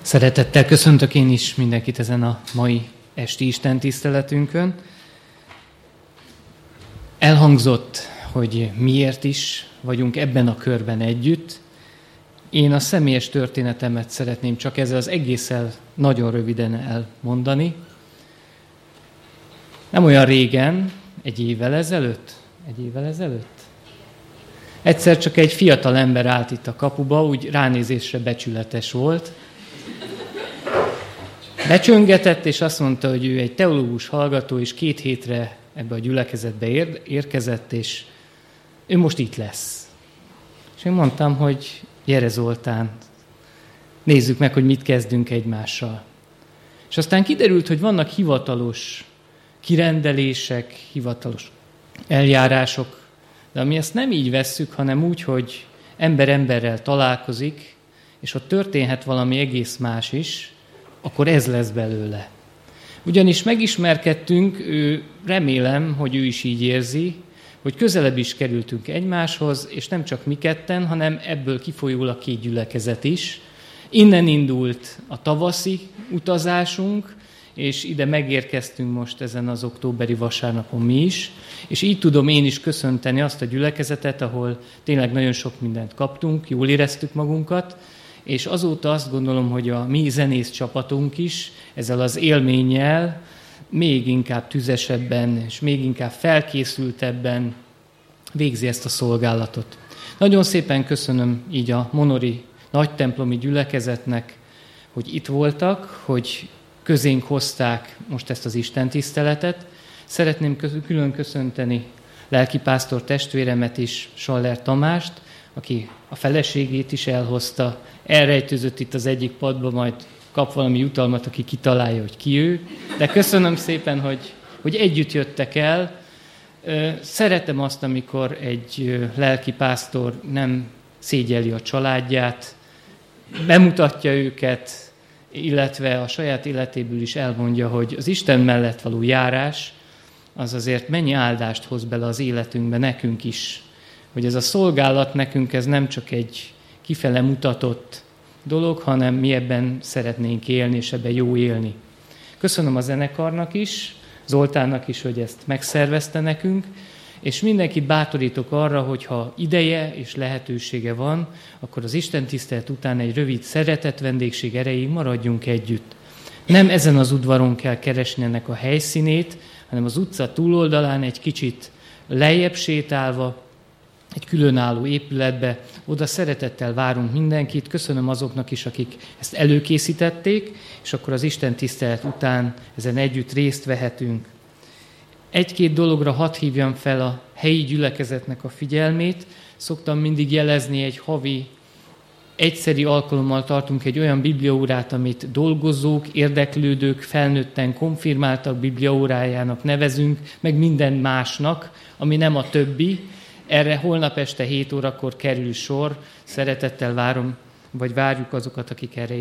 Szeretettel köszöntök én is mindenkit ezen a mai esti istentiszteletünkön. Elhangzott, hogy miért is vagyunk ebben a körben együtt. Én a személyes történetemet szeretném csak ezzel az egésszel nagyon röviden elmondani. Nem olyan régen, egy évvel ezelőtt, egyszer csak egy fiatal ember állt itt a kapuba, úgy ránézésre becsületes volt. Becsöngetett, és azt mondta, hogy ő egy teológus hallgató, és 2 hétre ebbe a gyülekezetbe érkezett, és ő most itt lesz. És én mondtam, hogy gyere Zoltán, nézzük meg, hogy mit kezdünk egymással. És aztán kiderült, hogy vannak hivatalos kirendelések, hivatalos eljárások, de mi ezt nem így vesszük, hanem úgy, hogy ember emberrel találkozik, és ott történhet valami egész más is, akkor ez lesz belőle. Ugyanis megismerkedtünk, remélem, hogy ő is így érzi, hogy közelebb is kerültünk egymáshoz, és nem csak mi ketten, hanem ebből kifolyul a 2 gyülekezet is. Innen indult a tavaszi utazásunk, és ide megérkeztünk most ezen az októberi vasárnapon mi is, és így tudom én is köszönteni azt a gyülekezetet, ahol tényleg nagyon sok mindent kaptunk, jól éreztük magunkat, és azóta azt gondolom, hogy a mi zenész csapatunk is ezzel az élménnyel még inkább tüzesebben és még inkább felkészültebben végzi ezt a szolgálatot. Nagyon szépen köszönöm így a monori nagytemplomi gyülekezetnek, hogy itt voltak, hogy közénk hozták most ezt az istentiszteletet. Szeretném külön köszönteni lelkipásztor testvéremet is, Schaller Tamást, aki a feleségét is elhozta, elrejtőzött itt az egyik padba, majd kap valami jutalmat, aki kitalálja, hogy ki ő. De köszönöm szépen, hogy együtt jöttek el. Szeretem azt, amikor egy lelkipásztor nem szégyeli a családját, bemutatja őket, illetve a saját életéből is elmondja, hogy az Isten mellett való járás, az azért mennyi áldást hoz bele az életünkbe nekünk is. Hogy ez a szolgálat nekünk ez nem csak egy kifele mutatott dolog, hanem mi ebben szeretnénk élni, és ebben jó élni. Köszönöm a zenekarnak is, Zoltánnak is, hogy ezt megszervezte nekünk, és mindenkit bátorítok arra, hogy ha ideje és lehetősége van, akkor az istentisztelet után egy rövid szeretett vendégség erejéig maradjunk együtt. Nem ezen az udvaron kell keresni ennek a helyszínét, hanem az utca túloldalán egy kicsit lejjebb sétálva, egy különálló épületbe, oda szeretettel várunk mindenkit, köszönöm azoknak is, akik ezt előkészítették, és akkor az istentisztelet után ezen együtt részt vehetünk. 1-2 dologra hadd hívjam fel a helyi gyülekezetnek a figyelmét. Szoktam mindig jelezni, egy havi egyszeri alkalommal tartunk egy olyan bibliaórát, amit dolgozók, érdeklődők, felnőtten konfirmáltak bibliaórájának nevezünk, meg minden másnak, ami nem a többi. Erre holnap este 7 órakor kerül sor. Szeretettel várom, vagy várjuk azokat, akik erre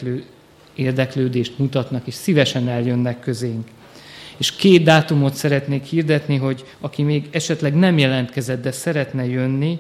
érdeklődést mutatnak, és szívesen eljönnek közénk. És 2 dátumot szeretnék hirdetni, hogy aki még esetleg nem jelentkezett, de szeretne jönni,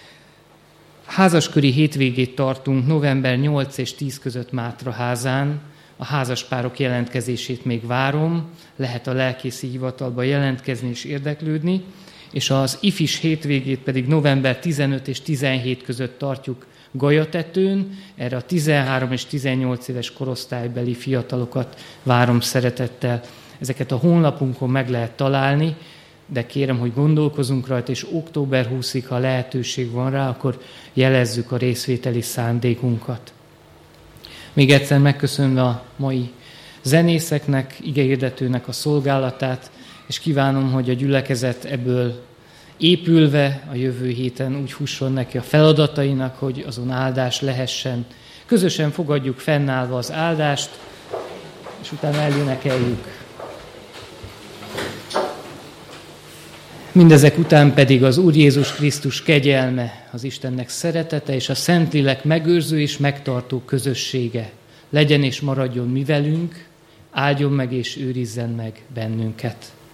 házasköri hétvégét tartunk november 8 és 10 között Mátraházán. A házaspárok jelentkezését még várom, lehet a lelkészi hivatalba jelentkezni és érdeklődni, és az ifis hétvégét pedig november 15 és 17 között tartjuk Gajatetőn. Erre a 13 és 18 éves korosztálybeli fiatalokat várom szeretettel. Ezeket a honlapunkon meg lehet találni, de kérem, hogy gondolkozunk rajta, és október 20-ig, ha lehetőség van rá, akkor jelezzük a részvételi szándékunkat. Még egyszer megköszönve a mai zenészeknek, igehirdetőnek a szolgálatát, és kívánom, hogy a gyülekezet ebből épülve a jövő héten úgy fusson neki a feladatainak, hogy azon áldás lehessen. Közösen fogadjuk fennállva az áldást, és utána elénekeljük. Mindezek után pedig az Úr Jézus Krisztus kegyelme, az Istennek szeretete és a Szentlélek megőrző és megtartó közössége legyen és maradjon mi velünk, áldjon meg és őrizzen meg bennünket.